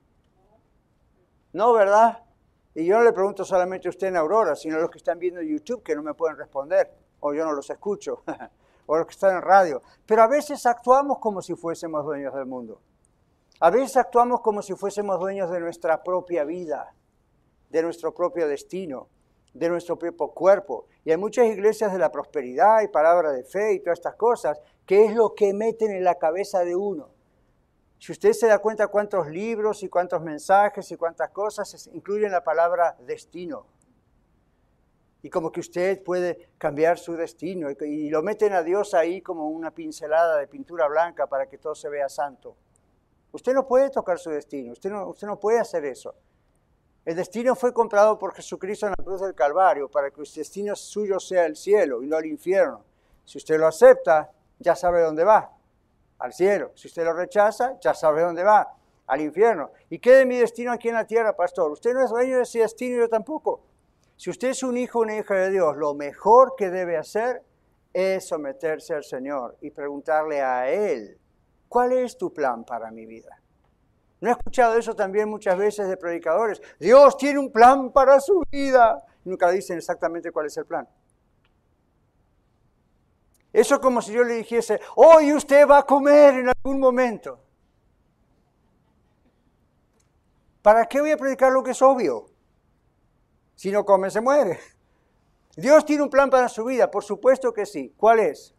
[SPEAKER 5] No, ¿verdad? Y yo no le pregunto solamente a usted en Aurora, sino a los que están viendo YouTube que no me pueden responder, o yo no los escucho, o los que están en radio. Pero a veces actuamos como si fuésemos dueños del mundo. A veces actuamos como si fuésemos dueños de nuestra propia vida, de nuestro propio destino, de nuestro propio cuerpo. Y hay muchas iglesias de la prosperidad y palabra de fe y todas estas cosas, que es lo que meten en la cabeza de uno. Si usted se da cuenta cuántos libros y cuántos mensajes y cuántas cosas incluyen la palabra destino. Y como que usted puede cambiar su destino y, y lo meten a Dios ahí como una pincelada de pintura blanca para que todo se vea santo. Usted no puede tocar su destino, usted no, usted no puede hacer eso. El destino fue comprado por Jesucristo en la cruz del Calvario para que el destino suyo sea el cielo y no el infierno. Si usted lo acepta, ya sabe dónde va, al cielo. Si usted lo rechaza, ya sabe dónde va, al infierno. ¿Y qué de mi destino aquí en la tierra, pastor? Usted no es dueño de ese destino, yo tampoco. Si usted es un hijo o una hija de Dios, lo mejor que debe hacer es someterse al Señor y preguntarle a Él, ¿cuál es tu plan para mi vida? ¿No he escuchado eso también muchas veces de predicadores? Dios tiene un plan para su vida. Nunca dicen exactamente cuál es el plan. Eso es como si yo le dijese, hoy usted va a comer en algún momento. ¿Para qué voy a predicar lo que es obvio? Si no come, se muere. Dios tiene un plan para su vida, por supuesto que sí. ¿Cuál es?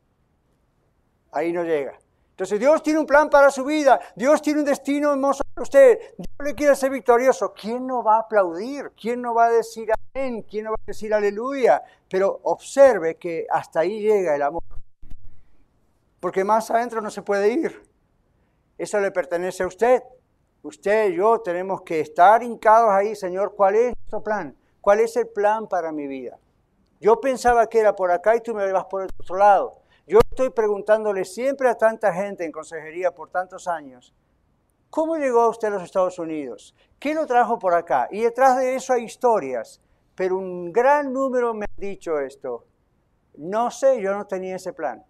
[SPEAKER 5] Ahí no llega. Entonces Dios tiene un plan para su vida, Dios tiene un destino hermoso para usted, Dios le quiere ser victorioso. ¿Quién no va a aplaudir? ¿Quién no va a decir amén? ¿Quién no va a decir aleluya? Pero observe que hasta ahí llega el amor, porque más adentro no se puede ir. Eso le pertenece a usted. Usted y yo tenemos que estar hincados ahí, Señor, ¿cuál es nuestro plan? ¿Cuál es el plan para mi vida? Yo pensaba que era por acá y tú me vas por el otro lado. Yo estoy preguntándole siempre a tanta gente en consejería por tantos años, ¿cómo llegó usted a los Estados Unidos? ¿Qué lo trajo por acá? Y detrás de eso hay historias, pero un gran número me ha dicho esto. No sé, yo no tenía ese plan.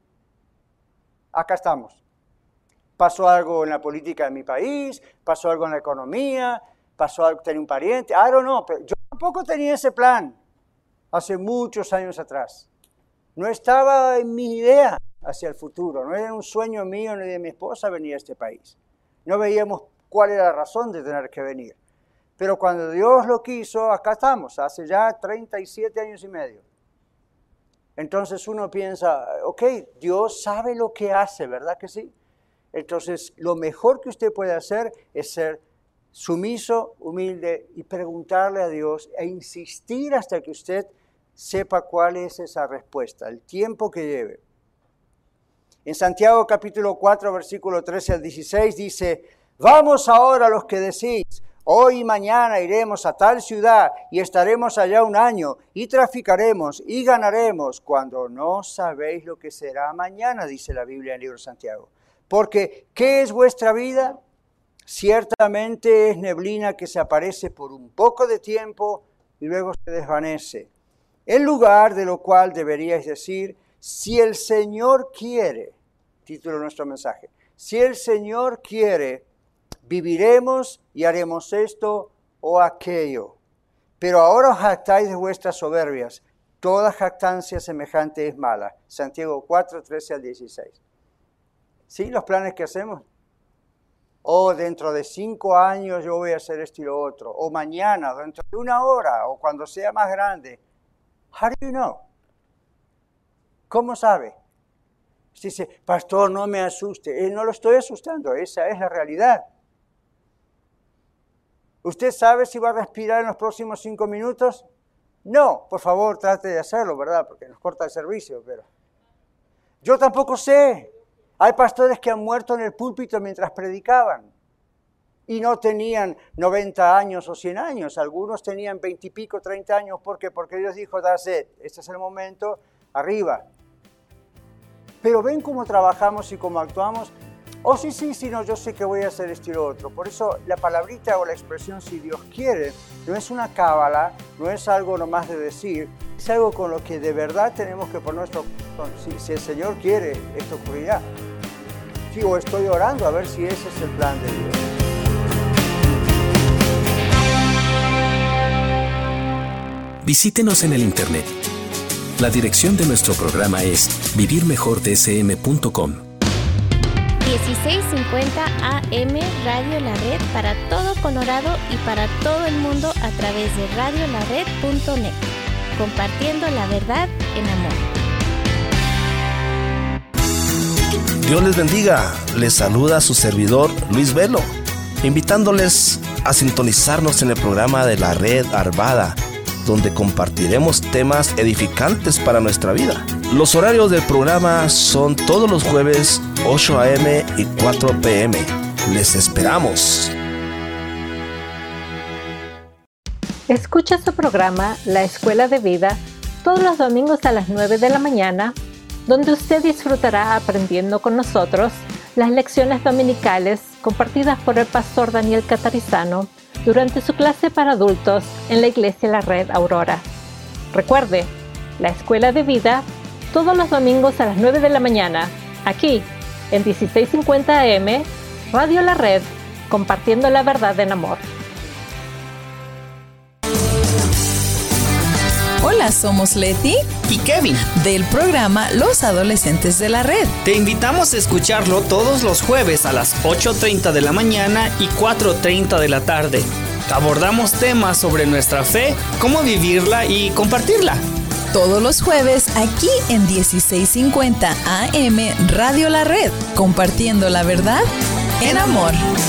[SPEAKER 5] Acá estamos. Pasó algo en la política de mi país, pasó algo en la economía, pasó algo, tenía un pariente, I don't know, pero yo tampoco tenía ese plan hace muchos años atrás. No estaba en mi idea hacia el futuro, no era un sueño mío ni de mi esposa venir a este país. No veíamos cuál era la razón de tener que venir. Pero cuando Dios lo quiso, acá estamos, hace ya treinta y siete años y medio. Entonces uno piensa, ok, Dios sabe lo que hace, ¿verdad que sí? Entonces lo mejor que usted puede hacer es ser sumiso, humilde y preguntarle a Dios e insistir hasta que usted sepa cuál es esa respuesta, el tiempo que lleve. En Santiago capítulo cuatro, versículo trece al dieciséis dice, vamos ahora los que decís, hoy y mañana iremos a tal ciudad y estaremos allá un año y traficaremos y ganaremos cuando no sabéis lo que será mañana, dice la Biblia en el libro de Santiago. Porque, ¿qué es vuestra vida? Ciertamente es neblina que se aparece por un poco de tiempo y luego se desvanece. En lugar de lo cual deberíais decir, si el Señor quiere, título de nuestro mensaje, si el Señor quiere, viviremos y haremos esto o aquello. Pero ahora os jactáis de vuestras soberbias. Toda jactancia semejante es mala. Santiago cuatro, trece al dieciséis. ¿Sí? Los planes que hacemos. O dentro de cinco años yo voy a hacer esto y lo otro. O mañana, dentro de una hora, o cuando sea más grande. How do you know? ¿Cómo sabe? Dice, pastor, no me asuste. Eh, no lo estoy asustando, esa es la realidad. ¿Usted sabe si va a respirar en los próximos cinco minutos? No, por favor, trate de hacerlo, ¿verdad? Porque nos corta el servicio, pero... Yo tampoco sé. Hay pastores que han muerto en el púlpito mientras predicaban y no tenían noventa años o cien años. Algunos tenían veinte y pico, treinta años. ¿Por qué? Porque Dios dijo, that's it. Este es el momento, arriba. Pero ven cómo trabajamos y cómo actuamos. Oh, sí, sí, sí, no, yo sé que voy a hacer esto y lo otro. Por eso la palabrita o la expresión si Dios quiere no es una cábala, no es algo nomás de decir, es algo con lo que de verdad tenemos que poner nuestro corazón. Si, si el Señor quiere, esto ocurrirá. Sí, o estoy orando a ver si ese es el plan de Dios.
[SPEAKER 19] Visítenos en el internet. La dirección de nuestro programa es vivir mejor d s m punto com.
[SPEAKER 7] dieciséis cincuenta A M Radio La Red para todo Colorado y para todo el mundo a través de radio la red punto net. Compartiendo la verdad en amor.
[SPEAKER 20] Dios les bendiga. Les saluda su servidor Luis Velo, invitándoles a sintonizarnos en el programa de la Red Arvada, donde compartiremos temas edificantes para nuestra vida. Los horarios del programa son todos los jueves, ocho a m y cuatro p m Les esperamos.
[SPEAKER 17] Escucha su programa La Escuela de Vida todos los domingos a las nueve de la mañana, donde usted disfrutará aprendiendo con nosotros las lecciones dominicales compartidas por el pastor Daniel Catarizano durante su clase para adultos en la Iglesia La Red Aurora. Recuerde, La Escuela de Vida todos los domingos a las nueve de la mañana, aquí en dieciséis cincuenta A M, Radio La Red, compartiendo la verdad en amor.
[SPEAKER 2] Hola, somos Leti
[SPEAKER 11] y Kevin
[SPEAKER 2] del programa Los Adolescentes de la Red.
[SPEAKER 11] Te invitamos a escucharlo todos los jueves a las ocho treinta de la mañana y cuatro treinta de la tarde. Abordamos temas sobre nuestra fe, cómo vivirla y compartirla.
[SPEAKER 2] Todos los jueves aquí en dieciséis cincuenta A M Radio La Red, compartiendo la verdad en amor.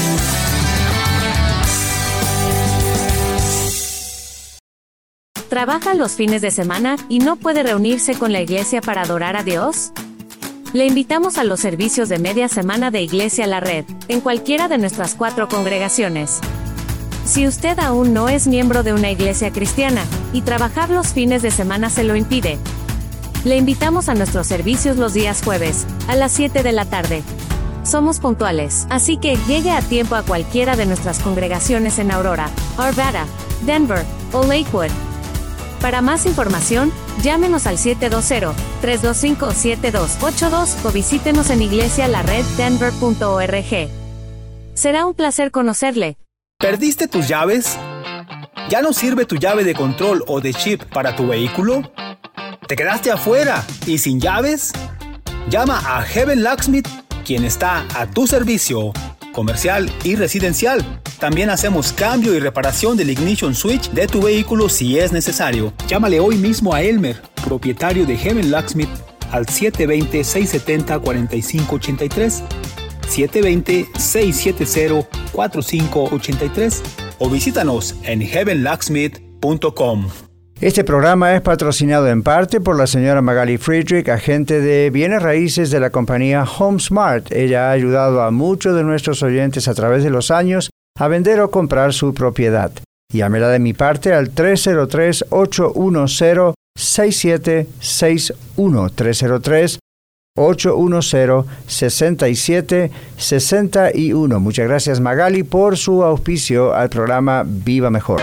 [SPEAKER 6] ¿Trabaja los fines de semana y no puede reunirse con la iglesia para adorar a Dios? Le invitamos a los servicios de media semana de Iglesia La Red, en cualquiera de nuestras cuatro congregaciones. Si usted aún no es miembro de una iglesia cristiana, y trabajar los fines de semana se lo impide, le invitamos a nuestros servicios los días jueves, a las siete de la tarde. Somos puntuales, así que llegue a tiempo a cualquiera de nuestras congregaciones en Aurora, Arvada, Denver o Lakewood. Para más información, llámenos al siete dos cero, tres dos cinco, siete dos ocho dos o visítenos en iglesia la red denver punto org. Será un placer conocerle.
[SPEAKER 3] ¿Perdiste tus llaves? ¿Ya no sirve tu llave de control o de chip para tu vehículo? ¿Te quedaste afuera y sin llaves? Llama a Heaven Locksmith, quien está a tu servicio, comercial y residencial. También hacemos cambio y reparación del ignition switch de tu vehículo si es necesario. Llámale hoy mismo a Elmer, propietario de Heaven Locksmith, al siete dos cero, seis siete cero, cuatro cinco ocho tres, siete dos cero, seis siete cero, cuatro cinco ocho tres o visítanos en heaven locksmith punto com.
[SPEAKER 5] Este programa es patrocinado en parte por la señora Magali Friedrich, agente de bienes raíces de la compañía HomeSmart. Ella ha ayudado a muchos de nuestros oyentes a través de los años a vender o comprar su propiedad. Llámela de mi parte al tres cero tres, ocho uno cero, seis siete seis uno, tres cero tres, ocho uno cero, seis siete seis uno. Muchas gracias, Magali, por su auspicio al programa Viva Mejor.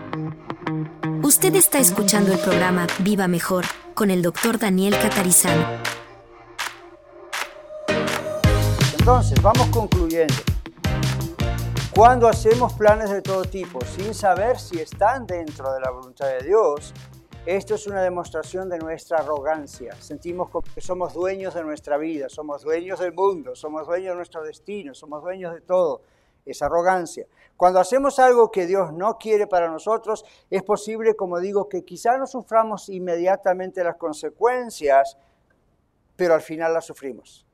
[SPEAKER 6] Usted está escuchando el programa Viva Mejor con el doctor Daniel Catarizano.
[SPEAKER 5] Entonces, vamos concluyendo. Cuando hacemos planes de todo tipo sin saber si están dentro de la voluntad de Dios, esto es una demostración de nuestra arrogancia. Sentimos como que somos dueños de nuestra vida, somos dueños del mundo, somos dueños de nuestro destino, somos dueños de todo. Es arrogancia. Cuando hacemos algo que Dios no quiere para nosotros, es posible, como digo, que quizá no suframos inmediatamente las consecuencias, pero al final las sufrimos.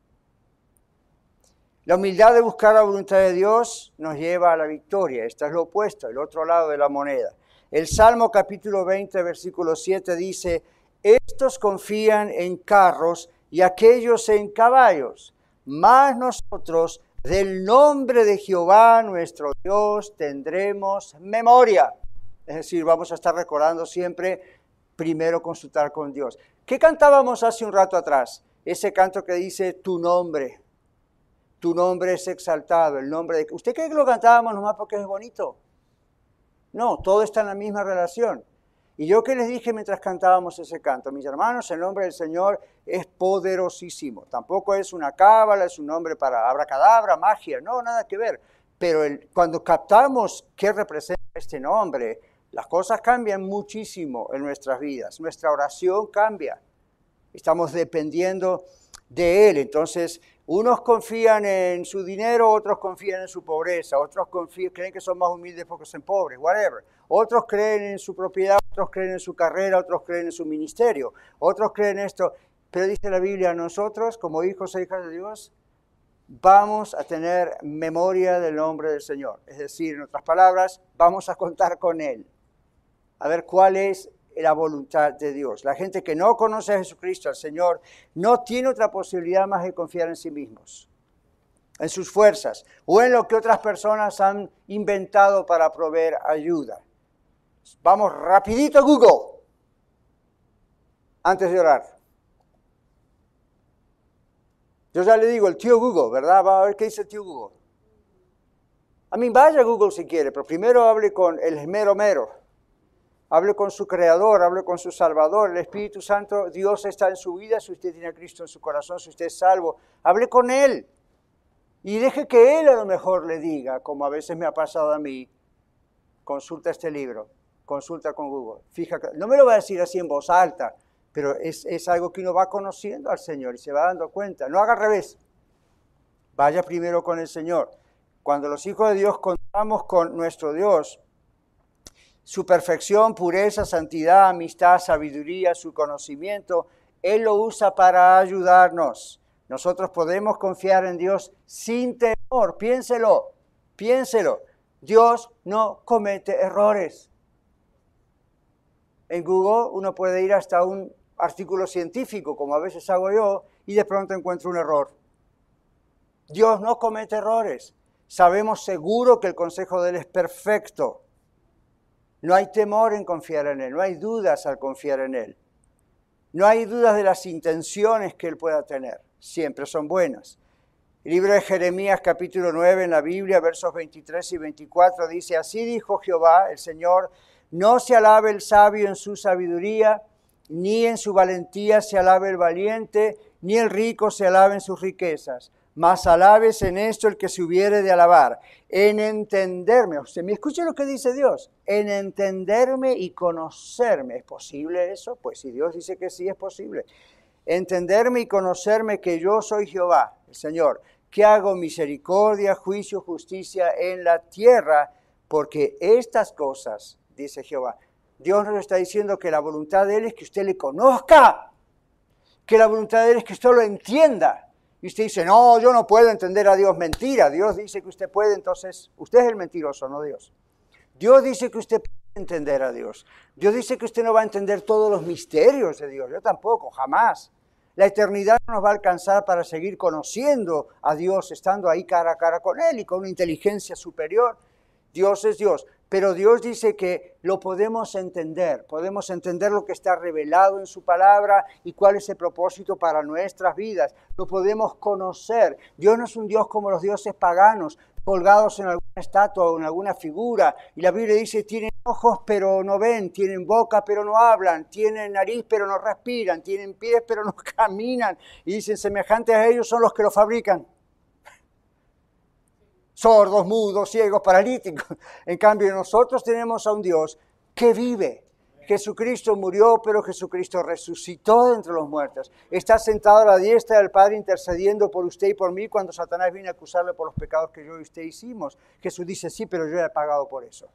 [SPEAKER 5] La humildad de buscar la voluntad de Dios nos lleva a la victoria. Esto es lo opuesto, el otro lado de la moneda. El Salmo capítulo veinte, versículo siete dice, estos confían en carros y aquellos en caballos, mas nosotros del nombre de Jehová nuestro Dios tendremos memoria. Es decir, vamos a estar recordando siempre, primero consultar con Dios. ¿Qué cantábamos hace un rato atrás? Ese canto que dice, tu nombre. Tu nombre es exaltado, el nombre de... ¿Usted cree que lo cantábamos nomás porque es bonito? No, todo está en la misma relación. Y yo que les dije mientras cantábamos ese canto, mis hermanos, el nombre del Señor es poderosísimo. Tampoco es una cábala, es un nombre para abracadabra, magia, no, nada que ver. Pero el, cuando captamos qué representa este nombre, las cosas cambian muchísimo en nuestras vidas. Nuestra oración cambia. Estamos dependiendo de Él. Entonces, unos confían en su dinero, otros confían en su pobreza, otros confían, creen que son más humildes porque son pobres, whatever. Otros creen en su propiedad, otros creen en su carrera, otros creen en su ministerio, otros creen esto. Pero dice la Biblia, nosotros como hijos e hijas de Dios vamos a tener memoria del nombre del Señor. Es decir, en otras palabras, vamos a contar con Él. A ver cuál es la voluntad de Dios. La gente que no conoce a Jesucristo, al Señor, no tiene otra posibilidad más de confiar en sí mismos, en sus fuerzas, o en lo que otras personas han inventado para proveer ayuda. Vamos rapidito a Google, antes de orar. Yo ya le digo, el tío Google, ¿verdad? Vamos a ver qué dice el tío Google. A mí vaya a Google si quiere, pero primero hable con el mero mero. Hable con su Creador, hable con su Salvador, el Espíritu Santo. Dios está en su vida, si usted tiene a Cristo en su corazón, si usted es salvo. Hable con Él y deje que Él a lo mejor le diga, como a veces me ha pasado a mí, consulta este libro, consulta con Google. Fíjate, no me lo va a decir así en voz alta, pero es, es algo que uno va conociendo al Señor y se va dando cuenta. No haga al revés. Vaya primero con el Señor. Cuando los hijos de Dios contamos con nuestro Dios, su perfección, pureza, santidad, amistad, sabiduría, su conocimiento, Él lo usa para ayudarnos. Nosotros podemos confiar en Dios sin temor. Piénselo, piénselo. Dios no comete errores. En Google uno puede ir hasta un artículo científico, como a veces hago yo, y de pronto encuentro un error. Dios no comete errores. Sabemos seguro que el consejo de Él es perfecto. No hay temor en confiar en Él, no hay dudas al confiar en Él. No hay dudas de las intenciones que Él pueda tener, siempre son buenas. El libro de Jeremías capítulo nueve en la Biblia, versos veintitrés y veinticuatro dice, así dijo Jehová, el Señor, no se alabe el sabio en su sabiduría, ni en su valentía se alabe el valiente, ni el rico se alabe en sus riquezas. Mas alabes en esto el que se hubiere de alabar, en entenderme. Usted me escucha lo que dice Dios, en entenderme y conocerme. ¿Es posible eso? Pues si Dios dice que sí, es posible. Entenderme y conocerme que yo soy Jehová, el Señor, que hago misericordia, juicio, justicia en la tierra, porque estas cosas, dice Jehová, Dios nos está diciendo que la voluntad de Él es que usted le conozca, que la voluntad de Él es que usted lo entienda. Y usted dice, no, yo no puedo entender a Dios. Mentira, Dios dice que usted puede, entonces usted es el mentiroso, no Dios. Dios dice que usted puede entender a Dios. Dios dice que usted no va a entender todos los misterios de Dios. Yo tampoco, jamás. La eternidad no nos va a alcanzar para seguir conociendo a Dios, estando ahí cara a cara con Él y con una inteligencia superior. Dios es Dios. Pero Dios dice que lo podemos entender, podemos entender lo que está revelado en su palabra y cuál es el propósito para nuestras vidas. Lo podemos conocer. Dios no es un Dios como los dioses paganos, colgados en alguna estatua o en alguna figura. Y la Biblia dice, tienen ojos pero no ven, tienen boca pero no hablan, tienen nariz pero no respiran, tienen pies pero no caminan. Y dicen, semejantes a ellos son los que lo fabrican. sordos, mudos, ciegos, paralíticos. En cambio, nosotros tenemos a un Dios que vive. Jesucristo murió, pero Jesucristo resucitó de entre los muertos. Está sentado a la diestra del Padre intercediendo por usted y por mí cuando Satanás viene a acusarle por los pecados que yo y usted hicimos. Jesús dice, sí, pero yo he pagado por eso.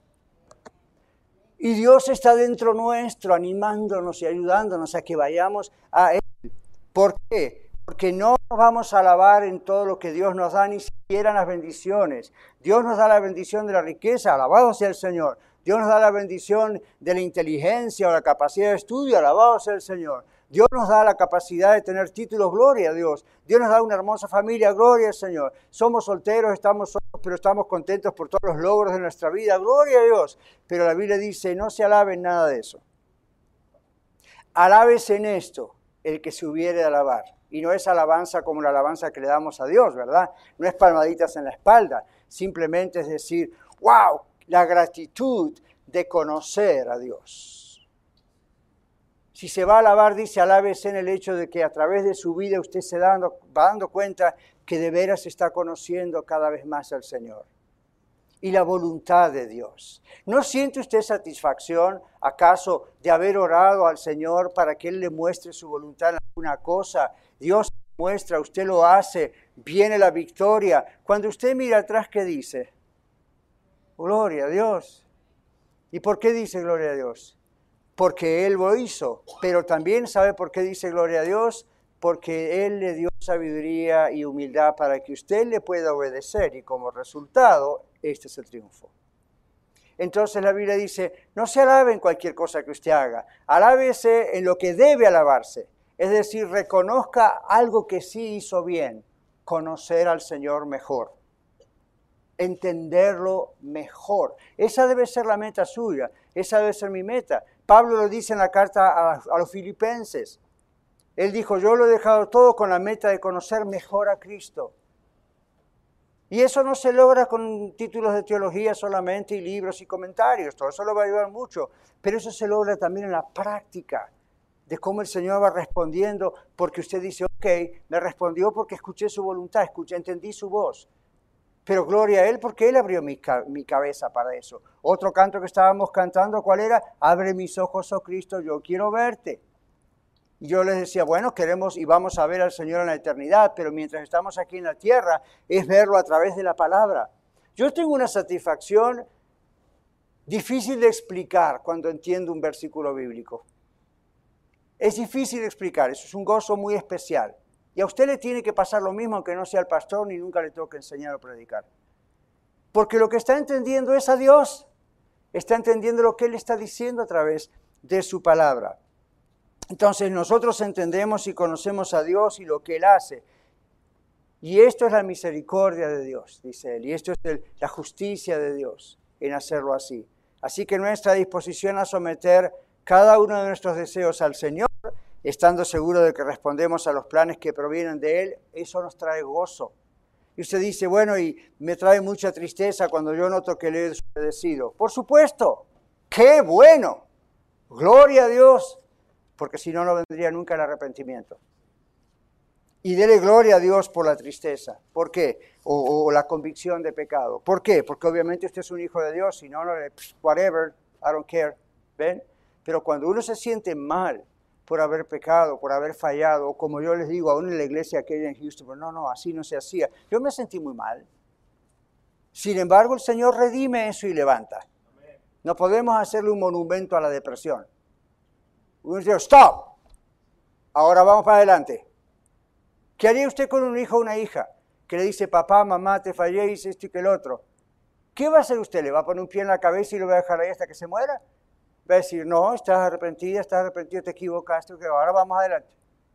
[SPEAKER 5] Y Dios está dentro nuestro, animándonos y ayudándonos a que vayamos a Él. ¿Por qué? Porque no nos vamos a alabar en todo lo que Dios nos da, ni siquiera en las bendiciones. Dios nos da la bendición de la riqueza, alabado sea el Señor. Dios nos da la bendición de la inteligencia o la capacidad de estudio, alabado sea el Señor. Dios nos da la capacidad de tener títulos, gloria a Dios. Dios nos da una hermosa familia, gloria al Señor. Somos solteros, estamos solos, pero estamos contentos por todos los logros de nuestra vida, gloria a Dios. Pero la Biblia dice, no se alaben nada de eso. Alábese en esto el que se hubiere de alabar. Y no es alabanza como la alabanza que le damos a Dios, ¿verdad? No es palmaditas en la espalda. Simplemente es decir, wow, la gratitud de conocer a Dios. Si se va a alabar, dice, alábese en el hecho de que a través de su vida usted se dando, va dando cuenta que de veras está conociendo cada vez más al Señor. Y la voluntad de Dios. ¿No siente usted satisfacción, acaso, de haber orado al Señor para que Él le muestre su voluntad en alguna cosa? Dios muestra, usted lo hace, viene la victoria. Cuando usted mira atrás, ¿qué dice? Gloria a Dios. ¿Y por qué dice gloria a Dios? Porque Él lo hizo, pero también ¿sabe por qué dice gloria a Dios? Porque Él le dio sabiduría y humildad para que usted le pueda obedecer y como resultado, este es el triunfo. Entonces la Biblia dice, no se alabe en cualquier cosa que usted haga, alábese en lo que debe alabarse, es decir, reconozca algo que sí hizo bien, conocer al Señor mejor. Entenderlo mejor. Esa debe ser la meta suya, esa debe ser mi meta. Pablo lo dice en la carta a, a los filipenses. Él dijo, yo lo he dejado todo con la meta de conocer mejor a Cristo. Y eso no se logra con títulos de teología solamente y libros y comentarios, todo eso lo va a ayudar mucho, pero eso se logra también en la práctica, de cómo el Señor va respondiendo, porque usted dice, ok, me respondió porque escuché su voluntad, escuché, entendí su voz. Pero gloria a Él porque Él abrió mi, mi cabeza para eso. Otro canto que estábamos cantando, ¿cuál era? Abre mis ojos, oh Cristo, yo quiero verte. Y yo les decía, bueno, queremos y vamos a ver al Señor en la eternidad, pero mientras estamos aquí en la tierra, es verlo a través de la palabra. Yo tengo una satisfacción difícil de explicar cuando entiendo un versículo bíblico. Es difícil de explicar, eso es un gozo muy especial. Y a usted le tiene que pasar lo mismo, aunque no sea el pastor, ni nunca le toque enseñar o predicar. Porque lo que está entendiendo es a Dios. Está entendiendo lo que Él está diciendo a través de su palabra. Entonces nosotros entendemos y conocemos a Dios y lo que Él hace. Y esto es la misericordia de Dios, dice Él. Y esto es el, la justicia de Dios en hacerlo así. Así que nuestra disposición a someter cada uno de nuestros deseos al Señor, estando seguro de que respondemos a los planes que provienen de Él, eso nos trae gozo. Y usted dice, bueno, y me trae mucha tristeza cuando yo noto que le he desobedecido. Por supuesto, ¡qué bueno! Gloria a Dios, porque si no, no vendría nunca el arrepentimiento. Y dele gloria a Dios por la tristeza. ¿Por qué? O, o la convicción de pecado. ¿Por qué? Porque obviamente usted es un hijo de Dios, si no, no le, whatever, I don't care. ¿Ven? Pero cuando uno se siente mal por haber pecado, por haber fallado, o como yo les digo, aún en la iglesia aquella en Houston, pero no, no, así no se hacía. Yo me sentí muy mal. Sin embargo, el Señor redime eso y levanta. No podemos hacerle un monumento a la depresión. Uno dice, stop, ahora vamos para adelante. ¿Qué haría usted con un hijo o una hija que le dice, papá, mamá, te fallé, hice esto y que el otro? ¿Qué va a hacer usted? ¿Le va a poner un pie en la cabeza y lo va a dejar ahí hasta que se muera? Va a decir, no, estás arrepentida, estás arrepentido, te equivocaste, que ahora vamos adelante.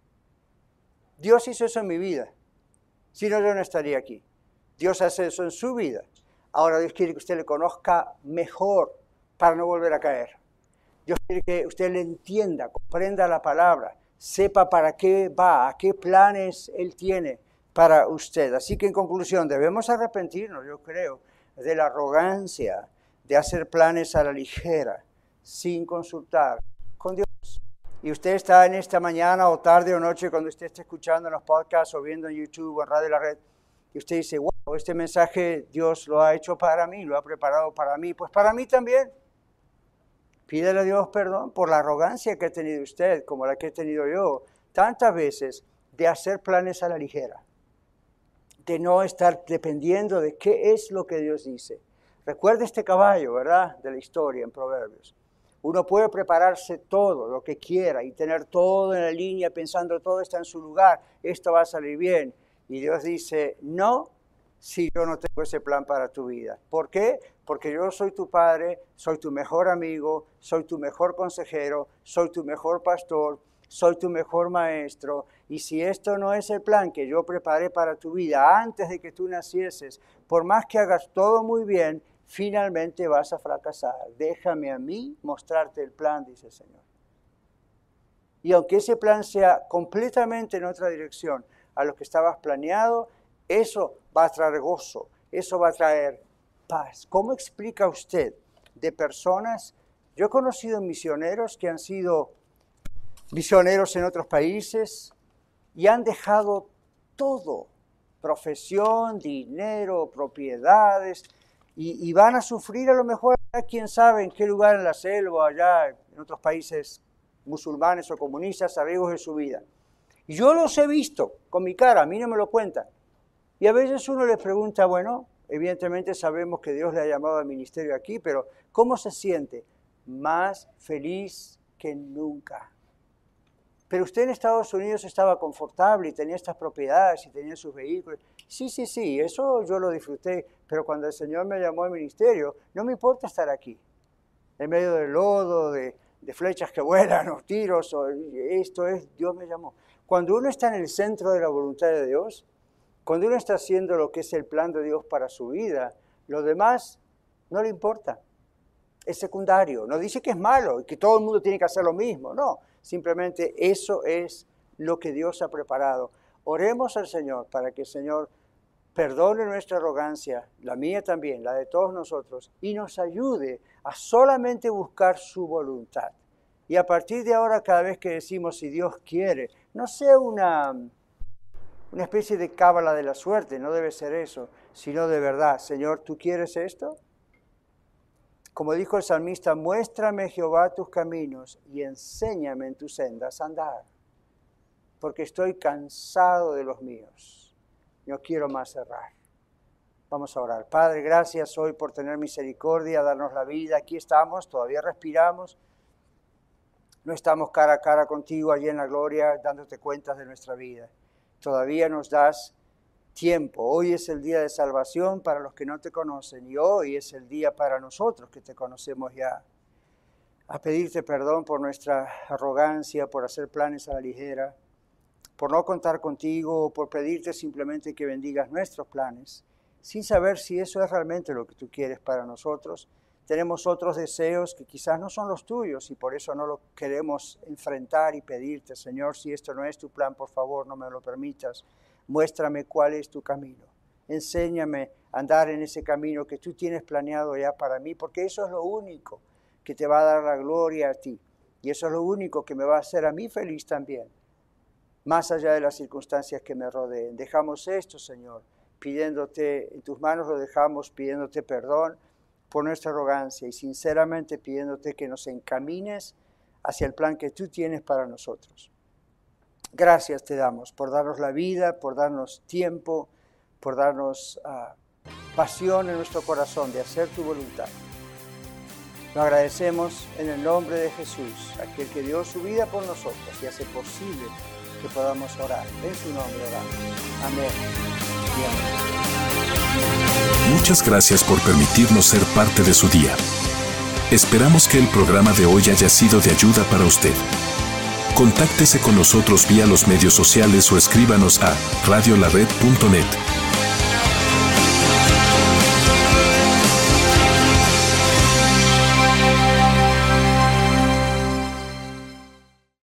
[SPEAKER 5] Dios hizo eso en mi vida. Si no, yo no estaría aquí. Dios hace eso en su vida. Ahora Dios quiere que usted le conozca mejor para no volver a caer. Dios quiere que usted le entienda, comprenda la palabra, sepa para qué va, a qué planes Él tiene para usted. Así que en conclusión, debemos arrepentirnos, yo creo, de la arrogancia de hacer planes a la ligera, sin consultar con Dios. Y usted está en esta mañana o tarde o noche cuando usted esté escuchando en los podcasts o viendo en YouTube o en Radio La Red y usted dice, wow, este mensaje Dios lo ha hecho para mí, lo ha preparado para mí, pues para mí también. Pídele a Dios perdón por la arrogancia que ha tenido usted, como la que he tenido yo, tantas veces, de hacer planes a la ligera, de no estar dependiendo de qué es lo que Dios dice. Recuerde este caballo, ¿verdad?, de la historia en Proverbios. Uno puede prepararse todo lo que quiera y tener todo en la línea, pensando todo está en su lugar, esto va a salir bien. Y Dios dice, no, si yo no tengo ese plan para tu vida. ¿Por qué? Porque yo soy tu padre, soy tu mejor amigo, soy tu mejor consejero, soy tu mejor pastor, soy tu mejor maestro. Y si esto no es el plan que yo preparé para tu vida antes de que tú nacieses, por más que hagas todo muy bien, finalmente vas a fracasar. Déjame a mí mostrarte el plan, dice el Señor. Y aunque ese plan sea completamente en otra dirección a lo que estabas planeado, eso va a traer gozo, eso va a traer paz. ¿Cómo explica usted de personas? Yo he conocido misioneros que han sido misioneros en otros países y han dejado todo, profesión, dinero, propiedades, y, y van a sufrir a lo mejor, quién sabe en qué lugar en la selva, allá en otros países musulmanes o comunistas, a riesgo de su vida. Y yo los he visto con mi cara, a mí no me lo cuentan. Y a veces uno les pregunta, bueno, evidentemente sabemos que Dios le ha llamado al ministerio aquí, pero ¿cómo se siente? Más feliz que nunca. Pero usted en Estados Unidos estaba confortable y tenía estas propiedades y tenía sus vehículos. Sí, sí, sí, eso yo lo disfruté, pero cuando el Señor me llamó al ministerio, no me importa estar aquí, en medio del lodo, de, de flechas que vuelan, o tiros, o esto es, Dios me llamó. Cuando uno está en el centro de la voluntad de Dios, cuando uno está haciendo lo que es el plan de Dios para su vida, lo demás no le importa. Es secundario. No dice que es malo y que todo el mundo tiene que hacer lo mismo. No, simplemente eso es lo que Dios ha preparado. Oremos al Señor para que el Señor perdone nuestra arrogancia, la mía también, la de todos nosotros, y nos ayude a solamente buscar su voluntad. Y a partir de ahora, cada vez que decimos si Dios quiere, no sea una, una especie de cábala de la suerte, no debe ser eso, sino de verdad, Señor, ¿tú quieres esto? Como dijo el salmista, muéstrame, Jehová, tus caminos y enséñame en tus sendas a andar, porque estoy cansado de los míos. No quiero más errar. Vamos a orar. Padre, gracias hoy por tener misericordia, darnos la vida. Aquí estamos, todavía respiramos. No estamos cara a cara contigo allí en la gloria, dándote cuentas de nuestra vida. Todavía nos das tiempo. Hoy es el día de salvación para los que no te conocen y hoy es el día para nosotros que te conocemos ya. A pedirte perdón por nuestra arrogancia, por hacer planes a la ligera, por no contar contigo, por pedirte simplemente que bendigas nuestros planes, sin saber si eso es realmente lo que tú quieres para nosotros. Tenemos otros deseos que quizás no son los tuyos y por eso no lo queremos enfrentar y pedirte, Señor, si esto no es tu plan, por favor, no me lo permitas. Muéstrame cuál es tu camino. Enséñame a andar en ese camino que tú tienes planeado ya para mí, porque eso es lo único que te va a dar la gloria a ti. Y eso es lo único que me va a hacer a mí feliz también, más allá de las circunstancias que me rodeen. Dejamos esto, Señor, pidiéndote, en tus manos lo dejamos, pidiéndote perdón por nuestra arrogancia y sinceramente pidiéndote que nos encamines hacia el plan que tú tienes para nosotros. Gracias te damos por darnos la vida, por darnos tiempo, por darnos uh, pasión en nuestro corazón de hacer tu voluntad. Lo agradecemos en el nombre de Jesús, aquel que dio su vida por nosotros y hace posible que podamos orar. En su nombre oramos. Amén. Y amén.
[SPEAKER 4] Muchas gracias por permitirnos ser parte de su día. Esperamos que el programa de hoy haya sido de ayuda para usted. Contáctese con nosotros vía los medios sociales o escríbanos a radio la red punto net.